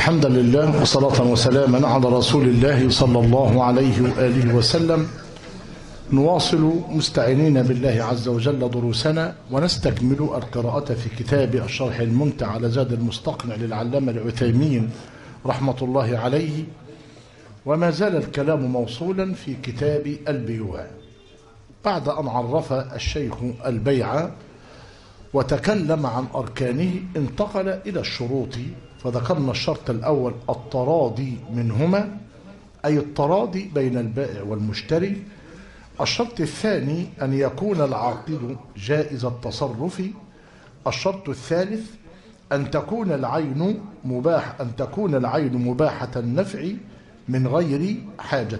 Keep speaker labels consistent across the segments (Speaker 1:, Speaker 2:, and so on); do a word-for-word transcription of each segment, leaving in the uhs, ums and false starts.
Speaker 1: الحمد لله وصلاة وسلاما على رسول الله صلى الله عليه وآله وسلم. نواصل مستعينين بالله عز وجل دروسنا ونستكمل القراءة في كتاب الشرح الممتع على زاد المستقنع للعلامة العثيمين رحمة الله عليه، وما زال الكلام موصولا في كتاب البيوع. بعد أن عرف الشيخ البيع وتكلم عن أركانه انتقل إلى الشروط، فذكرنا الشرط الأول التراضي منهما، أي التراضي بين البائع والمشتري. الشرط الثاني أن يكون العاقد جائز التصرف. الشرط الثالث أن تكون العين مباح أن تكون العين مباحة النفع من غير حاجة.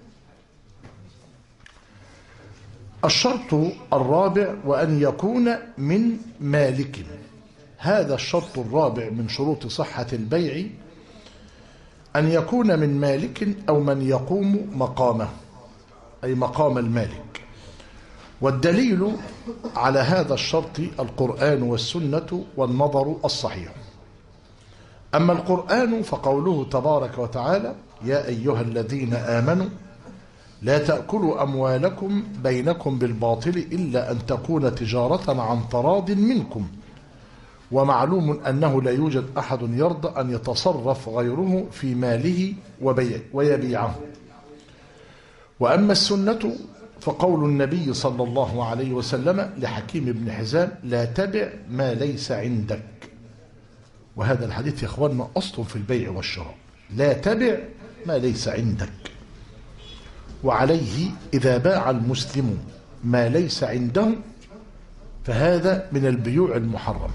Speaker 1: الشرط الرابع وأن يكون من مالك. هذا الشرط الرابع من شروط صحة البيع، أن يكون من مالك أو من يقوم مقامه، أي مقام المالك. والدليل على هذا الشرط القرآن والسنة والنظر الصحيح. أما القرآن فقوله تبارك وتعالى: يا أيها الذين آمنوا لا تأكلوا أموالكم بينكم بالباطل إلا أن تكون تجارة عن تراض منكم، ومعلوم أنه لا يوجد أحد يرضى أن يتصرف غيره في ماله وبيع ويبيعه. وأما السنة فقول النبي صلى الله عليه وسلم لحكيم بن حزام: لا تبع ما ليس عندك. وهذا الحديث يا إخواننا أصل في البيع والشراء، لا تبع ما ليس عندك. وعليه إذا باع المسلم ما ليس عنده فهذا من البيوع المحرم.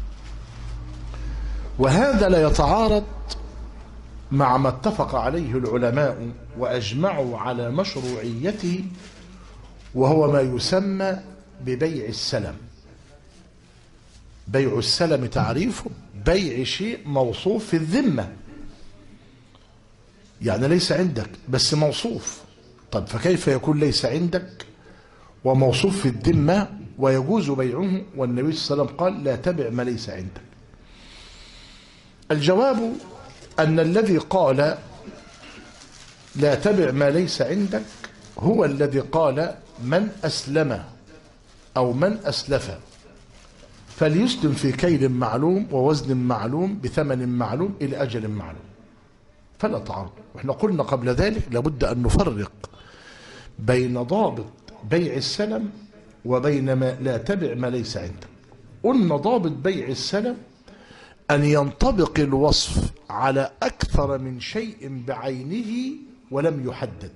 Speaker 1: وهذا لا يتعارض مع ما اتفق عليه العلماء وأجمعوا على مشروعيته، وهو ما يسمى ببيع السلم. بيع السلم تعريفه بيع شيء موصوف في الذمة، يعني ليس عندك بس موصوف. طب فكيف يكون ليس عندك وموصوف في الذمة ويجوز بيعه؟ والنبي صلى الله عليه وسلم قال: لا تبع ما ليس عندك. الجواب أن الذي قال لا تبع ما ليس عندك هو الذي قال: من أسلم أو من أسلف فليسلم في كيل معلوم ووزن معلوم بثمن معلوم إلى أجل معلوم. فلا تعارض. وإحنا قلنا قبل ذلك لابد أن نفرق بين ضابط بيع السلم وبين ما لا تبع ما ليس عندك. قلنا ضابط بيع السلم أن ينطبق الوصف على أكثر من شيء بعينه ولم يحدد.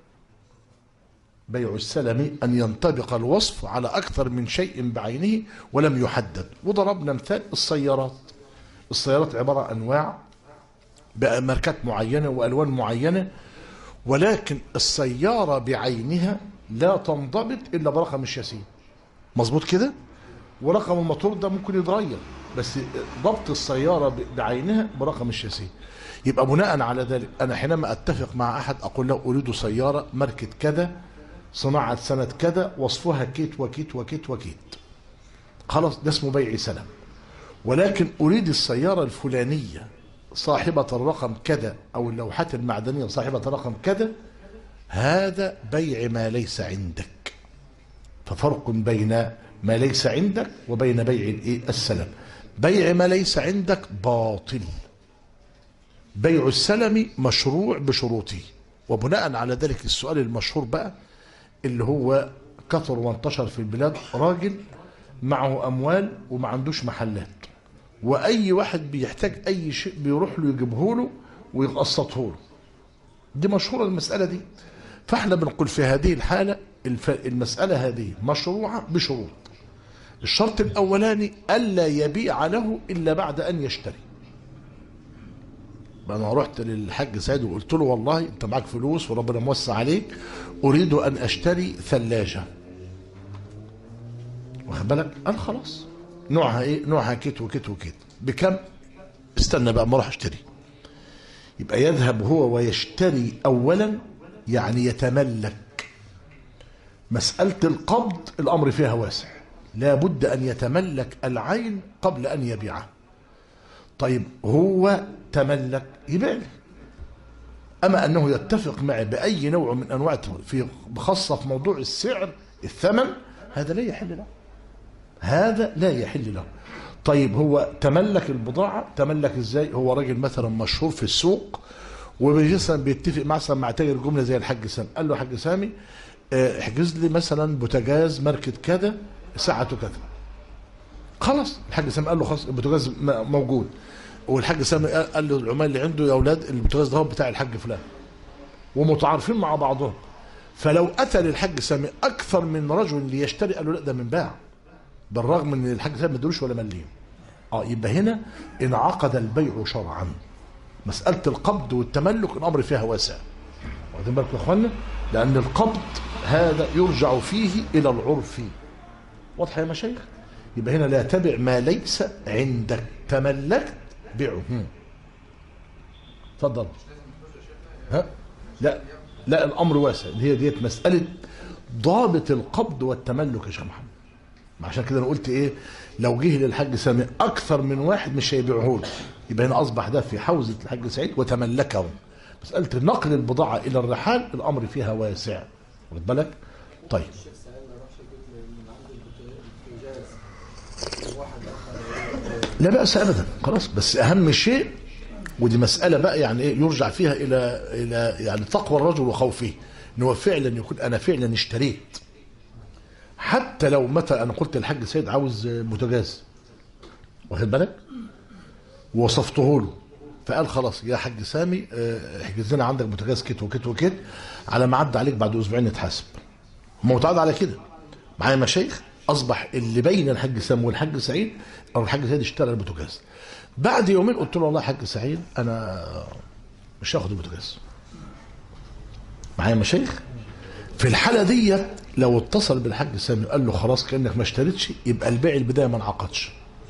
Speaker 1: بيع السلم أن ينطبق الوصف على أكثر من شيء بعينه ولم يحدد. وضربنا مثال السيارات. السيارات عبارة عن أنواع بماركات معينة وألوان معينة، ولكن السيارة بعينها لا تنضبط إلا برقم الشاسيه. مظبوط كده؟ ورقم الموتور ده ممكن يتغير، بس ضبط السيارة بعينها برقم الشاسيه. يبقى بناء على ذلك أنا حينما أتفق مع أحد أقول له أريد سيارة ماركة كذا، صناعة سنة كذا، وصفها كيت وكيت وكيت وكيت، خلاص ده اسمه بيع سلم. ولكن أريد السيارة الفلانية صاحبة الرقم كذا أو اللوحات المعدنية صاحبة الرقم كذا، هذا بيع ما ليس عندك. ففرق بين ما ليس عندك وبين بيع السلم. بيع ما ليس عندك باطل، بيع السلم مشروع بشروطه. وبناء على ذلك السؤال المشهور بقى اللي هو كثر وانتشر في البلاد: راجل معه أموال وما عندوش محلات، وأي واحد بيحتاج أي شيء بيروح له يجيبه له ويقسطه له. دي مشهورة المسألة دي. فاحنا بنقول في هذه الحالة المسألة هذه مشروعة بشروط. الشرط الأولاني ألا يبيع له إلا بعد أن يشتري. أنا رحت للحاج سيد وقلت له: والله أنت معك فلوس وربنا موسع عليك، أريد أن أشتري ثلاجة. واخد بالك؟ قال: خلاص. نوعها إيه؟ نوعها كيت وكيت وكيت. بكم؟ استنى بقى ما أروح أشتري. يبقى يذهب هو ويشتري أولا، يعني يتملك. مسألة القبض الأمر فيها واسع، لا بد أن يتملك العين قبل أن يبيعها. طيب هو تملك يبيع لي. اما انه يتفق معي باي نوع من انواع في خاصه في موضوع السعر الثمن، هذا لا يحل له، هذا لا يحل له. طيب هو تملك البضاعه، تملك ازاي؟ هو راجل مثلا مشهور في السوق ومثلا بيتفق مثلا مع تاجر جمله زي الحاج سامي، قال له يا حاج سامي احجز لي مثلا بوتاجاز ماركه كذا ساعته كذا. خلاص الحاج سامي قال له خلاص البوتاجاز موجود، والحاج سامي قال له العمال اللي عنده يا اولاد البوتاجاز ده هو بتاع الحاج فلان، ومتعارفين مع بعضهم. فلو اتى للحاج سامي اكثر من رجل ليشتري قال له لا ده من باع، بالرغم ان الحاج سامي ما ادالوش ولا مليم. اه يبقى هنا انعقد البيع شرعا. مساله القبض والتملك الامر فيها واسع، واخدين بالكم يا اخوانا؟ لان القبض هذا يرجع فيه الى العرف. واضح يا مشايخ؟ يبقى هنا لا تبع ما ليس عندك، تملكت بيعه. اتفضل. ها؟ لا لا الامر واسع، هي ديت مساله ضابط القبض والتملك يا شيخ محمد. عشان كده انا قلت ايه؟ لو جه للحاج سامي اكثر من واحد مش هيبيعه له، يبقى هنا اصبح ده في حوزه الحاج سعيد وتملكه. مساله نقل البضاعه الى الرحال الامر فيها واسع، واخد بالك؟ طيب لا بأس ابدا، خلاص. بس اهم شيء، ودي مساله بقى يعني ايه يرجع فيها الى الى يعني تقوى الرجل وخوفه، ان هو فعلا يكون انا فعلا اشتريت. حتى لو متى انا قلت للحاج سيد عاوز بوتاجاز، واخد بالك؟ ووصفته له، فقال خلاص يا حاج سامي احجز لنا عندك بوتاجاز كت وكت وكت، على ما عدى عليك بعد اسبوعين نتحاسب. هم متعود على كده معايا مشايخ. اصبح اللي بين الحاج سامي والحاج سعيد او الحاج سعيد اشترى البوتاجاز، بعد يومين قلت له والله يا حاج سعيد انا مش هاخد البوتاجاز. معايا مشايخ؟ في الحاله دي لو اتصل بالحاج سامي وقال له خلاص كانك ما اشتريتش، يبقى البيع البدايه ما انعقدش.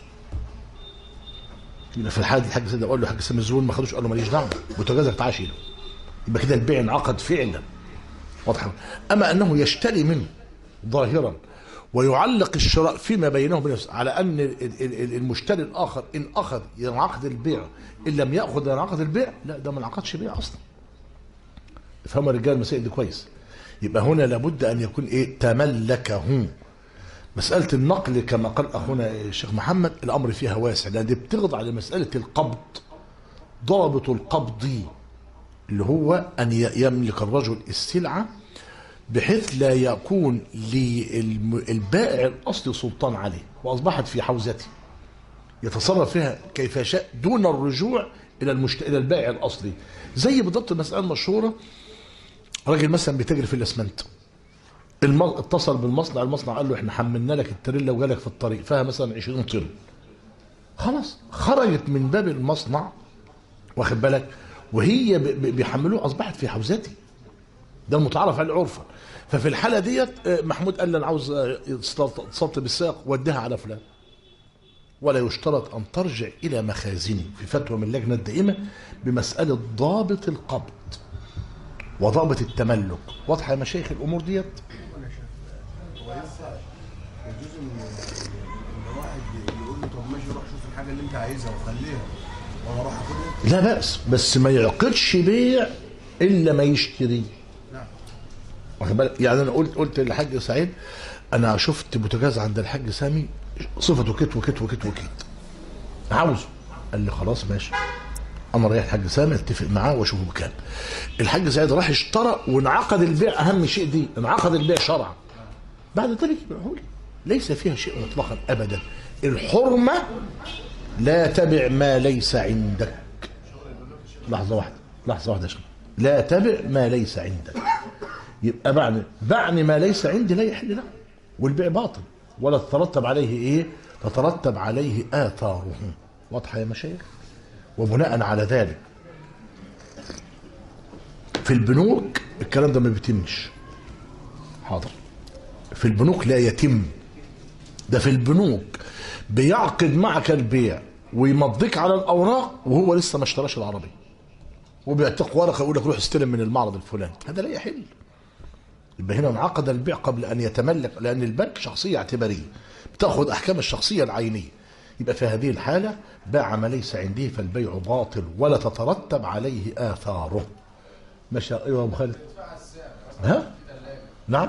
Speaker 1: يبقى في الحاله دي الحاج سامي قال له الحاج سامي الزبون ما خدوش، قال له ماليش دعوه بوتاجازك تعال شيله، يبقى كده البيع انعقد فعلا. واضح؟ اما انه يشتري منه ظاهرا ويعلق الشراء فيما بينه بنفسه على ان المشتري الاخر ان اخذ ينعقد البيع، ان لم ياخذ ينعقد البيع، لا ده ما انعقدش بيع اصلا. افهموا يا رجال المسائل دي كويس. يبقى هنا لابد ان يكون ايه؟ تملكه. مساله النقل كما قال اخونا الشيخ محمد الامر فيها واسع، لان دي بتخضع لمساله القبض. ضابط القبض اللي هو ان يملك الرجل السلعه بحيث لا يكون للبائع الاصلي سلطان عليه واصبحت في حوزته يتصرف فيها كيف يشاء دون الرجوع الى المشت... الى البائع الاصلي. زي بالضبط المساله المشهوره، راجل مثلا بيتاجر في الاسمنت، الم... اتصل بالمصنع، المصنع قال له احنا حملنا لك التريلا وجالك في الطريق فيها مثلا عشرين طن. خلاص خرجت من باب المصنع، واخد بالك؟ وهي ب... ب... بيحملوه، اصبحت في حوزتي، ده المتعارف عليه عرفا. ففي الحاله ديت محمود قال لي انا عاوز اتصلت بالسائق وديها على فلان، ولا يشترط ان ترجع الى مخازني، في فتوى من اللجنه الدائمه بمساله ضابط القبض وضابط التملك. واضحه يا مشايخ الامور ديت؟
Speaker 2: يجوز ان واحد يقول له طب ماشي روح شوف الحاجه اللي انت عايزها وخليها وانا اروح اخدها.
Speaker 1: لا باس، بس ما يعقدش بيع الا ما يشتري.
Speaker 2: نعم.
Speaker 1: واخد بالك؟ يعني انا قلت قلت للحاج سعيد انا شفت بوتاجاز عند الحاج سامي صفته كت وكت وكت وكت عاوزه. قال لي خلاص ماشي، انا رايح الحاج سامي اتفق معاه واشوفه بكام. الحاج سعيد راح اشترى وانعقد البيع، اهم شيء دي انعقد البيع شرعا. بعد ذلك يبيعه لي، ليس فيها شيء مطلقا ابدا. الحرمه لا تبع ما ليس عندك. لحظه واحده لحظه واحده يا شباب، لا تبع ما ليس عندك. يبقى بعني بعني ما ليس عندي لا يحل له، والبيع باطل ولا تترتب عليه ايه؟ تترتب عليه اثاره. واضحه يا مشايخ؟ وبناء على ذلك في البنوك الكلام ده ما بيتمش. حاضر. في البنوك لا يتم ده. في البنوك بيعقد معك البيع ويمضيك على الاوراق وهو لسه ما اشتراش العربيه، وبيعتق ورقه يقول لك روح استلم من المعرض الفلاني. هذا لا يحل. يبقى هنا انعقد البيع قبل ان يتملك، لان البنك شخصيه اعتباريه بتاخذ احكام الشخصيه العينيه. يبقى في هذه الحالة باع ما ليس عنده فالبيع باطل ولا تترتب عليه آثاره. ماشي. ايوه يا ابو خالد. ها؟ نعم.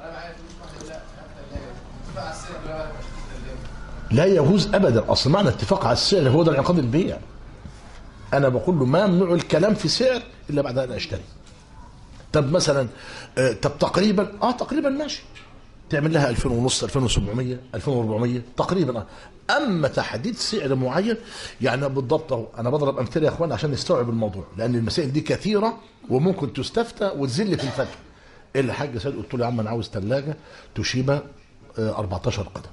Speaker 1: لا يجوز ابدا. اصل معنى اتفاق على السعر هو ده انعقاد البيع. انا بقول له ما ممنوع الكلام في سعر الا بعد ان اشتري. طب مثلا آه طب تقريبا اه تقريبا ماشي، تعمل لها ألفين ونص، ألفين وسبعمية، ألفين وأربعمية تقريبا. اما تحديد سعر معين يعني بالضبط اهو، انا بضرب امثله يا اخوان عشان نستوعب الموضوع، لان المسائل دي كثيره وممكن تستفتى وتزل في الفتوى. الحاج سيد قلت له يا عم انا عاوز ثلاجه توشيبا أربعتاشر قدم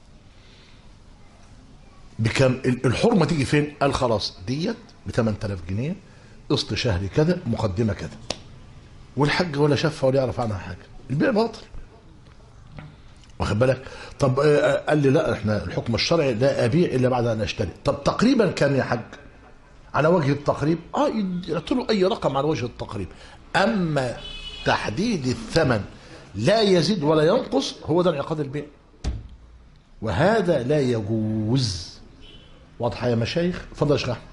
Speaker 1: بكم؟ الحرمه تيجي فين؟ قال خلاص ديت ب ثمانية آلاف جنيه، قسط شهري كذا، مقدمه كذا. والحاج ولا شافها ولا يعرف عنها حاجه، البيع باطل. واخد بالك؟ طب قال لي لا احنا الحكم الشرعي لا ابيع الا بعد ان اشتري. طب تقريبا كام يا حاج؟ على وجه التقريب اه يعطوا له اي رقم على وجه التقريب. اما تحديد الثمن لا يزيد ولا ينقص هو ده انعقاد البيع، وهذا لا يجوز. واضحه يا مشايخ؟ اتفضل يا شيخ احمد.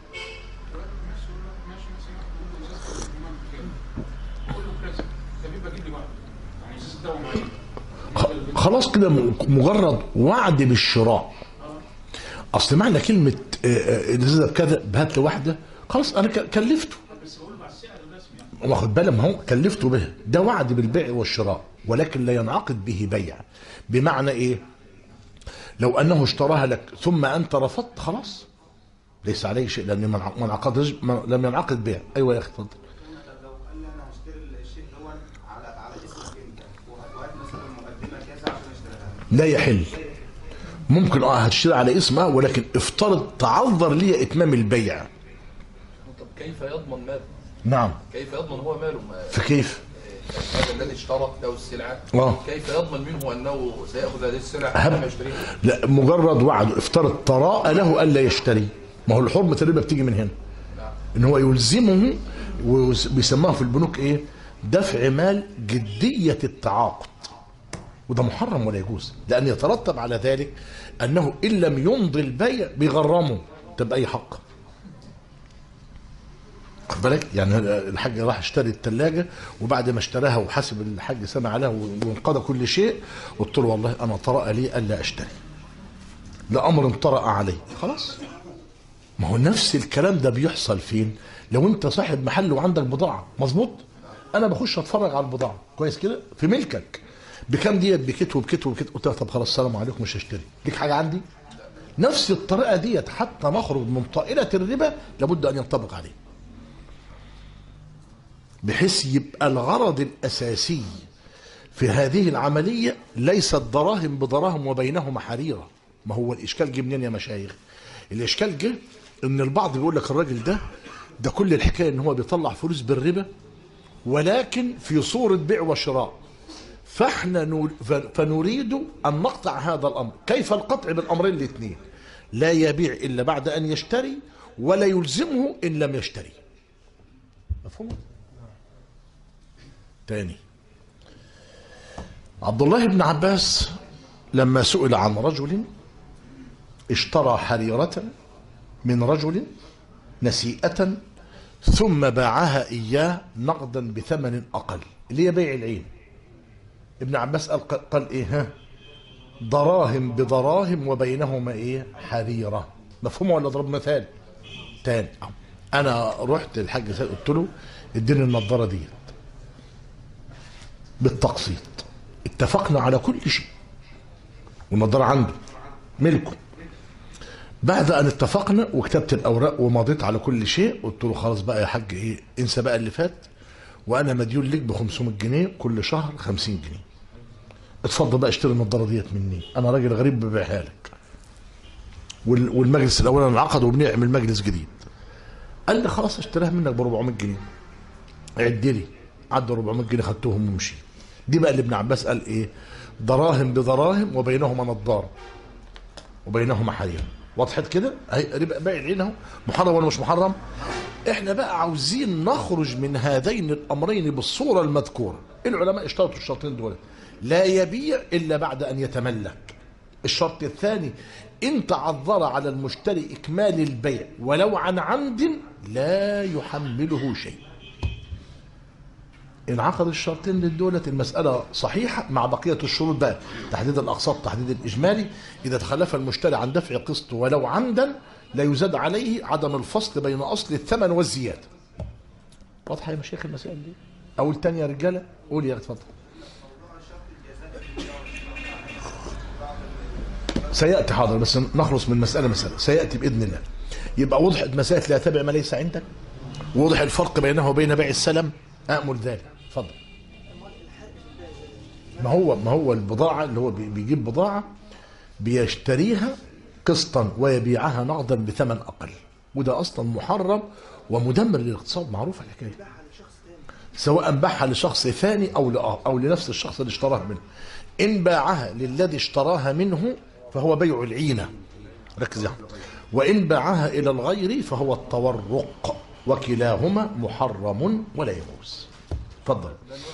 Speaker 1: خلاص كده مجرد وعد بالشراء. اصل معنى كلمه الازازه بكذا بهات له واحده، خلاص انا كلفته، واخد بالك؟ ما هو كلفته به، ده وعد بالبيع والشراء، ولكن لا ينعقد به بيع. بمعنى ايه؟ لو انه اشتراها لك ثم انت رفضت خلاص ليس عليه شيء، لان ما انعقد لم ينعقد بيع. ايوه يا اخي اتفضل.
Speaker 3: لو قال لي انا هشتري الشيء ده على على اسمك انت وهات مثلا مقدمه كذا عشان اشتريها،
Speaker 1: لا يحل. ممكن اه هتشتري على اسمها، ولكن افترض تعذر لي اتمام البيع.
Speaker 4: طب كيف يضمن ماله؟
Speaker 1: نعم.
Speaker 4: كيف يضمن هو ماله؟
Speaker 1: فكيف؟
Speaker 4: هذا الذي اشترى له السلعه
Speaker 1: اه
Speaker 4: كيف يضمن منه انه سياخذ هذه السلعه
Speaker 1: أهم.
Speaker 4: لما يشتريها؟
Speaker 1: لا مجرد وعد، افترض تراءى له الا يشتري. ما هو الحرمه الربا بتيجي من هنا.
Speaker 4: نعم.
Speaker 1: ان هو يلزمه، وبيسموها في البنوك ايه؟ دفع مال جديه التعاقد، وده محرم ولا يجوز، لان يترتب على ذلك انه ان لم يمضي البيع بيغرمه. طب اي حق؟ خد بالك؟ يعني الحاج راح اشتري الثلاجه، وبعد ما اشتراها وحسب الحاج سمع عليها وانقضى كل شيء، قلت له والله انا طرأ لي الا اشتري، لامر طرأ علي، خلاص. ما هو نفس الكلام ده بيحصل فين؟ لو انت صاحب محل وعندك بضاعه، مظبوط؟ انا بخش اتفرج على البضاعه كويس كده في ملكك، بكام ديت؟ بكت وبكت وبكت. قلت له طب خلاص السلام عليكم مش هشتري، ليك حاجه عندي؟ نفس الطريقه ديت حتى نخرج من طائله الربا لابد ان ينطبق عليه، بحيث يبقى الغرض الاساسي في هذه العمليه ليست دراهم بدراهم وبينهما حريره. ما هو الاشكال جه منين يا مشايخ؟ الاشكال جه ان البعض بيقول لك الراجل ده ده كل الحكايه ان هو بيطلع فلوس بالربا، ولكن في صوره بيع وشراء، فاحنا فنريد ان نقطع هذا الامر. كيف القطع بالامرين الاثنين؟ لا يبيع الا بعد ان يشتري، ولا يلزمه ان لم يشتري. مفهوم؟ تاني، عبد الله بن عباس لما سئل عن رجل اشترى حريرة من رجل نسيئة ثم باعها إياه نقدا بثمن أقل، اللي هي بيع العين. ابن عباس قال, قال إيه؟ ها؟ دراهم بدراهم وبينهما إيه؟ حريرة. مفهوم ولا ضرب مثال؟ تاني، أنا رحت الحاج سيد قلت له اديني النضارة دي بالتقسيط، اتفقنا على كل شيء، والنضارة عنده ملكه. بعد ان اتفقنا وكتبت الاوراق ومضيت على كل شيء، قلت له خلاص بقى يا حاج ايه، انسى بقى اللي فات، وانا مديون لك ب خمسمية جنيه كل شهر، خمسين جنيه، اتفضل بقى اشتري النضاره ديت مني، انا راجل غريب ببيعها لك. والمجلس الاولاني انعقد وبنعمل مجلس جديد. قال لي خلاص اشتريها منك ب أربعمية جنيه، عد لي، عدوا أربعمية جنيه خدتهم ومشي. دي بقى اللي ابن عباس قال ايه؟ دراهم بدراهم وبينهما نضاره وبينهما حرير. وضحت كده؟ اهي ربا بيع العين اهو، محرم ولا مش محرم؟ احنا بقى عاوزين نخرج من هذين الامرين بالصوره المذكوره. العلماء اشترطوا الشرطين دول، لا يبيع الا بعد ان يتملك، الشرط الثاني إن تعذر على المشتري إكمال البيع ولو عن عمد لا يحمله شيء. انعقد الشرطين للدولة المسألة صحيحة مع بقية الشروط بقى، تحديد الأقساط، تحديد الإجمالي. إذا تخلف المشتري عن دفع قسط ولو عمدا لا يزاد عليه عدم الفصل بين أصل الثمن والزيادة. واضحة يا مشايخ المسائل دي؟ أول تاني يا رجالة قول يا اتفضل. سيأتي حاضر، بس نخلص من مسألة مسألة سيأتي بإذن الله. يبقى وضحت مسألة لا تبع ما ليس عندك، وضح الفرق بينه وبين بيع السلم. أأمل ذلك. اتفضل. ما هو ما هو البضاعة اللي هو بيجيب بضاعة بيشتريها قسطا ويبيعها نقدا بثمن أقل، وده أصلا محرم ومدمر للاقتصاد، معروف الحكاية. سواء باعها لشخص ثاني أو أو لنفس الشخص اللي اشتراها منه. إن باعها للذي اشتراها منه فهو بيع العينة، ركز يا احمد. وإن باعها إلى الغير فهو التورق، وكلاهما محرم ولا يجوز. اتفضل.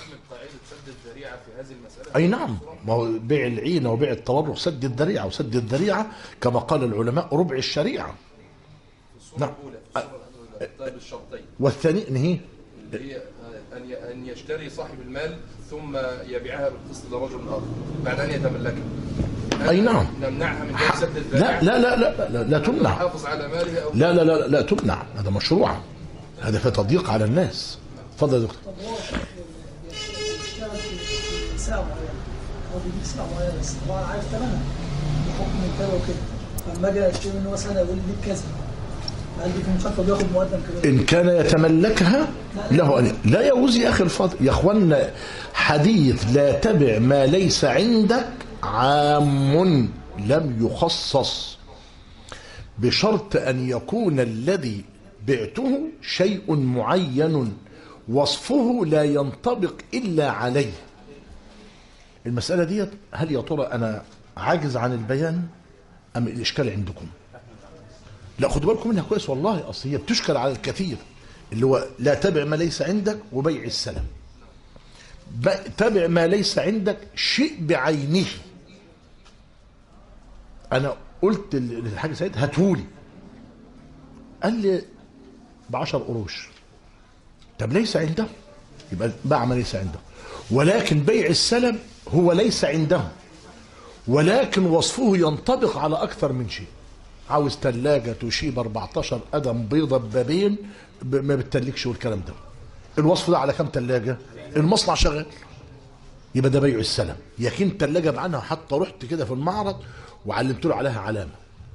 Speaker 1: أي نعم، ما هو بيع العينة وبيع التورق سد الذريعة، وسد الذريعة كما قال العلماء ربع الشريعة. نعم.
Speaker 4: طيب الشرطين.
Speaker 1: والثاني نهي
Speaker 4: هي أن يشتري صاحب المال ثم يبيعها بالقسط لرجل آخر بعد أن يتملكها.
Speaker 1: أي نعم.
Speaker 4: نمنعها من سد الذريعة؟
Speaker 1: لا لا لا لا لا, لا تمنع.
Speaker 4: حافظ على ماله أو
Speaker 1: لا لا لا لا تمنع، هذا مشروع، هذا في تضييق على الناس. اتفضل يا دكتور.
Speaker 5: طب هو بيشتغل في ساعة معينة أو بيجيب ساعة معينة، بس طبعا عارف ثمنها بحكم كذا وكده، فلما أجي أشتري منه مثلا يقول لي دي كذا، هل دي في مخالفة بياخد مقدم كمان؟ إن
Speaker 1: كان يتملكها له أن لا يجوز يا أخي الفاضل. يا إخوانا حديث لا تبع ما ليس عندك عام لم يخصص، بشرط أن يكون الذي بعته شيء معين وصفه لا ينطبق إلا عليه. المسألة دي هل يا ترى أنا عاجز عن البيان أم الإشكال عندكم؟ لا خدوا بالكم منها كويس والله، أصل هي بتشكل على الكثير، اللي هو لا تبع ما ليس عندك وبيع السلم. تبع ما ليس عندك شيء بعينه. أنا قلت للحاج سيد هاتهولي، قال لي بعشر قروش. طب ليس عنده، يبقى باع ما ليس عنده. ولكن بيع السلم هو ليس عنده، ولكن وصفه ينطبق على أكثر من شيء. عاوز ثلاجة تشيب أربعتاشر قدم بيضة ببابين ما بتتلكش والكلام ده. الوصف ده على كم ثلاجة؟ المصنع شغال، يبقى ده بيع السلم. يكين ثلاجة بعنها، حتى رحت كده في المعرض وعلمت له عليها علامة،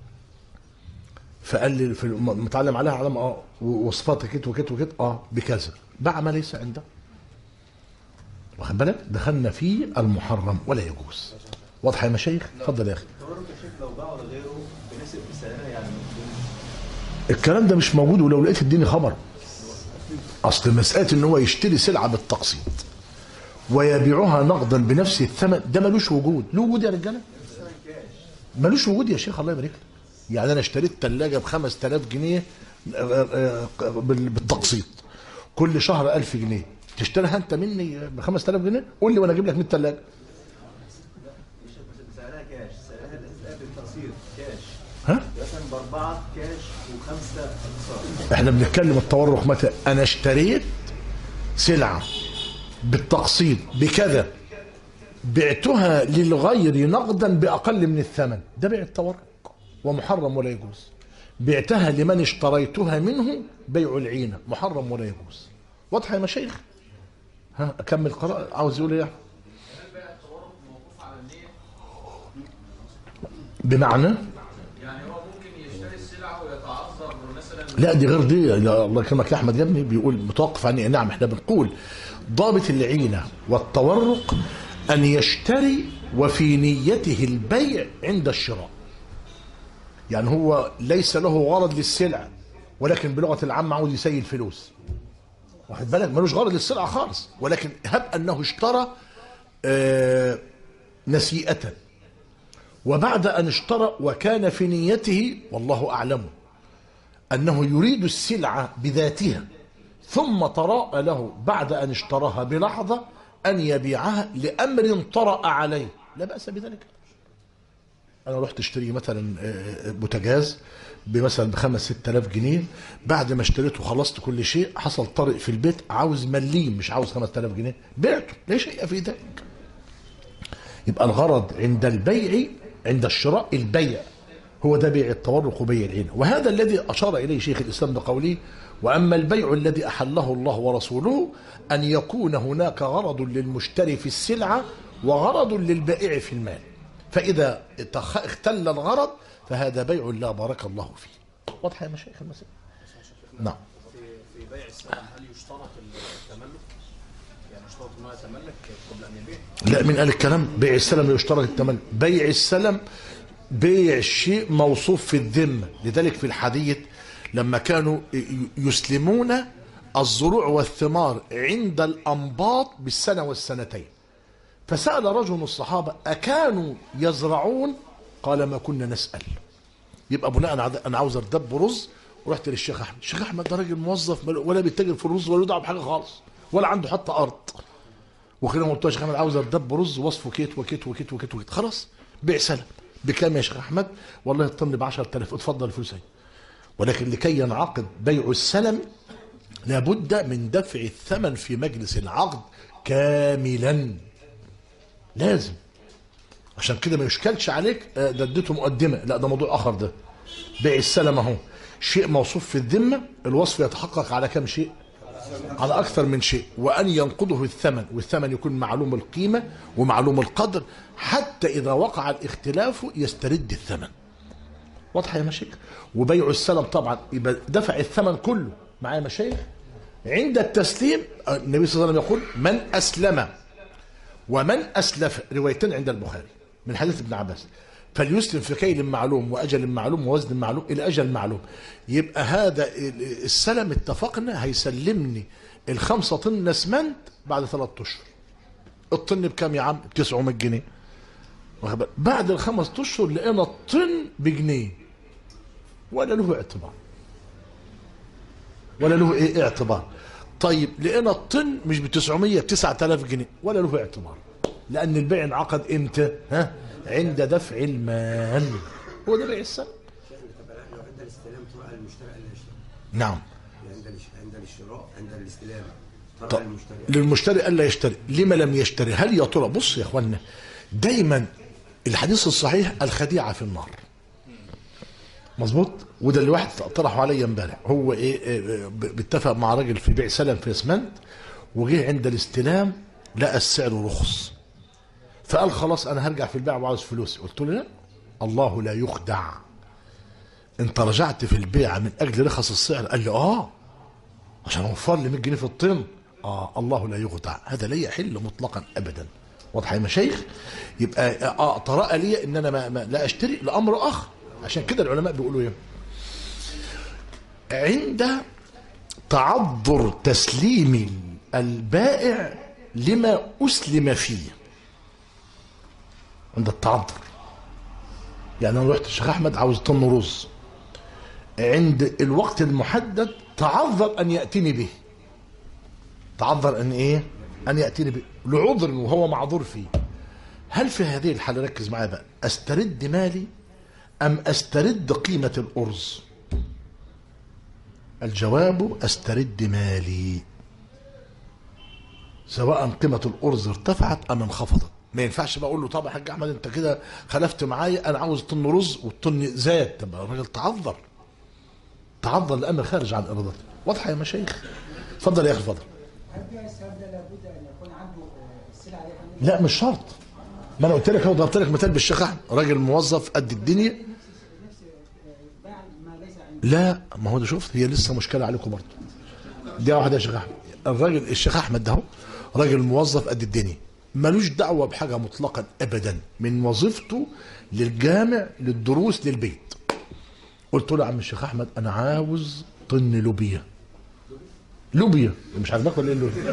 Speaker 1: فقال لي في متعلم عليها علامة اه وصفاتها كت وكت وكت اه بكذا. باع ما ليس عنده، واخد بالك؟ دخلنا في المحرم ولا يجوز. واضحه يا مشايخ؟ اتفضل يا اخي.
Speaker 6: لو باعوا لغيره بنسب بسعرها يعني
Speaker 1: الكلام ده مش موجود، ولو لقيت اديني خبر. اصل مساله ان هو يشتري سلعه بالتقسيط ويبيعها نقدا بنفس الثمن، ده ملوش وجود. له وجود يا رجاله؟ ملوش وجود يا شيخ، الله يبارك لك. يعني انا اشتريت ثلاجه ب خمس تلاف جنيه بالتقسيط، كل شهر ألف جنيه، تشتريها انت مني ب خمس تلاف جنيه؟ قول لي وانا اجيب لك مية ثلاجه.
Speaker 6: سعرها كاش، سعرها بالتقسيط كاش.
Speaker 1: ها؟
Speaker 6: مثلا باربعه كاش وخمسه اقساط.
Speaker 1: احنا بنتكلم التورق متى؟ انا اشتريت سلعه بالتقسيط بكذا، بعتها للغير نقدا باقل من الثمن، ده بيع التورق ومحرم ولا يجوز. بعتها لمن اشتريتها منه بيع العينه، محرم ولا يجوز. واضحه يا مشايخ؟ ها اكمل قراءه. عاوز يقول ايه؟ بمعنى
Speaker 4: يعني هو ممكن يشتري السلعه ويتعذر مثلا.
Speaker 1: لا دي غير دي، الله يكرمك يا احمد يا ابني، بيقول متوقف عن. نعم احنا بنقول ضابط العينه والتورق ان يشتري وفي نيته البيع عند الشراء. يعني هو ليس له غرض للسلعه، ولكن بلغه العامه عاوز يسيل فلوس، واخد بالك؟ ملوش غرض للسلعه خالص، ولكن هب انه اشترى آه نسيئه، وبعد ان اشترى وكان في نيته والله اعلم انه يريد السلعه بذاتها، ثم طرأ له بعد ان اشتراها بلحظه ان يبيعها لامر طرأ عليه، لا باس بذلك. انا رحت اشتري مثلا بوتاجاز بمثلا بخمس ست آلاف جنيه، بعد ما اشتريته وخلصت كل شيء حصل طارئ في البيت عاوز مليم مش عاوز خمس آلاف جنيه، بعته، لا شيء في ذلك. يبقى الغرض عند البيع عند الشراء البيع، هو ده بيع التورق وبيع العين، وهذا الذي أشار إليه شيخ الإسلام بقوله: وأما البيع الذي أحله الله ورسوله أن يكون هناك غرض للمشتري في السلعة وغرض للبائع في المال، فإذا اختل الغرض فهذا بيع لا بارك الله فيه. واضحة يا مشايخ المسألة؟ نعم.
Speaker 6: في بيع السلم هل يشترط التملك؟ يعني يشترط انه يتملك قبل ان يبيع؟
Speaker 1: لا، من قال الكلام بيع السلم يشترط التملك؟ بيع السلم بيع الشيء موصوف في الذمة، لذلك في الحديث لما كانوا يسلمون الزروع والثمار عند الأنباط بالسنة والسنتين، فسأل رجل من الصحابة: أكانوا يزرعون؟ قال: ما كنا نسأل. يبقى بناء أنا عاوز أردب رز، ورحت للشيخ أحمد. الشيخ أحمد ده راجل موظف ولا بيتاجر في الرز ولا يدعى بحاجة خالص ولا عنده حتى أرض، وكده قلت له: يا شيخ أحمد عاوز أردب رز وصفه كيت وكيت وكيت وكيت وكيت. خلاص بيع سلم. بكام يا شيخ أحمد؟ والله الطن ب عشرة آلاف. اتفضل الفلوس اهي. ولكن لكي ينعقد بيع السلم لابد من دفع الثمن في مجلس العقد كاملا، لازم. عشان كده ما يشكلش عليك ده اديته مقدمه، لا ده موضوع اخر. ده بيع السلم اهو شيء موصوف في الذمه، الوصف يتحقق على كم شيء؟ على اكثر من شيء، وان ينقضه الثمن، والثمن يكون معلوم القيمه ومعلوم القدر، حتى اذا وقع الاختلاف يسترد الثمن. واضحه يا مشايخ؟ وبيع السلم طبعا يبقى دفع الثمن كله معايا مشايخ. عند التسليم النبي صلى الله عليه وسلم يقول: من اسلم ومن اسلف، روايتين عند البخاري من حديث ابن عباس، فليسلم في كيل معلوم واجل معلوم ووزن معلوم الى اجل معلوم. يبقى هذا السلم اتفقنا هيسلمني الخمسه طن اسمنت بعد ثلاث اشهر. الطن بكام يا عم؟ ب تسعمائة جنيه. بعد الخمس اشهر لقينا الطن بجنيه، ولا له اعتبار، ولا له ايه اعتبار. طيب لقينا الطن مش ب تسعمائة ب تسعة آلاف جنيه، ولا له اعتبار، لان البيع انعقد امتى؟ ها؟ عند دفع المال. هو ده بيع السلم.
Speaker 7: لو عند الاستلام طرق المشتري الا يشتري.
Speaker 1: نعم.
Speaker 7: عند عند الشراء عند الاستلام
Speaker 1: طب
Speaker 7: طرق المشتري
Speaker 1: للمشتري الا يشتري. لما لم يشتري؟ هل يا ترى؟ بص يا اخوانا، دايما الحديث الصحيح الخديعه في النار. مظبوط؟ وده اللي واحد طرحه عليا امبارح. هو ايه, إيه بيتفق مع راجل في بيع سلم في اسمنت، وجه عند الاستلام لقى السعر رخص، فقال خلاص انا هرجع في البيع وعاوز فلوسي. قلت له: لا، الله لا يخدع. انت رجعت في البيع من اجل رخص السعر؟ قال لي: اه عشان اوفر لي مائة جنيه في الطن. اه الله لا يخدع، هذا لا يحل مطلقا ابدا. واضح يا مشايخ؟ يبقى اه طرأ لي ان انا ما ما لا اشتري لامر اخر. عشان كده العلماء بيقولوا ايه؟ عند تعذر تسليم البائع لما اسلم فيه، عند التعذر. يعني انا رحت الشيخ احمد عاوز طن رز، عند الوقت المحدد تعذر ان ياتيني به، تعذر ان ايه؟ ان ياتيني به لعذر وهو معذور فيه. هل في هذه الحاله، ركز معايا بقى، استرد مالي ام استرد قيمه الارز؟ الجواب: استرد مالي، سواء قيمه الارز ارتفعت ام انخفضت. ما ينفعش بقى اقول له: طب يا حاج احمد انت كده خلفت معايا، انا عاوز طن رز والطن زاد. طب الراجل تعذر، تعذر الامر خارج عن ارادته. واضحه يا مشايخ؟ اتفضل يا اخي اتفضل.
Speaker 5: هل بيع السلم ده لابد ان يكون عنده السلعه دي؟
Speaker 1: لا مش شرط. ما انا قلت لك اهو، ضربت لك مثال بالشيخ احمد، راجل موظف قد الدنيا. لا ما هو ده، شفت هي لسه مشكله عليكم برضه. دي واحده يا شيخ احمد، الراجل الشيخ احمد ده اهو راجل موظف قد الدنيا، ملوش دعوه بحاجه مطلقا ابدا، من وظيفته للجامع للدروس للبيت. قلت له: يا عم الشيخ احمد انا عاوز طن لوبيا. لوبيا مش عاجبك ولا ايه اللوبيا؟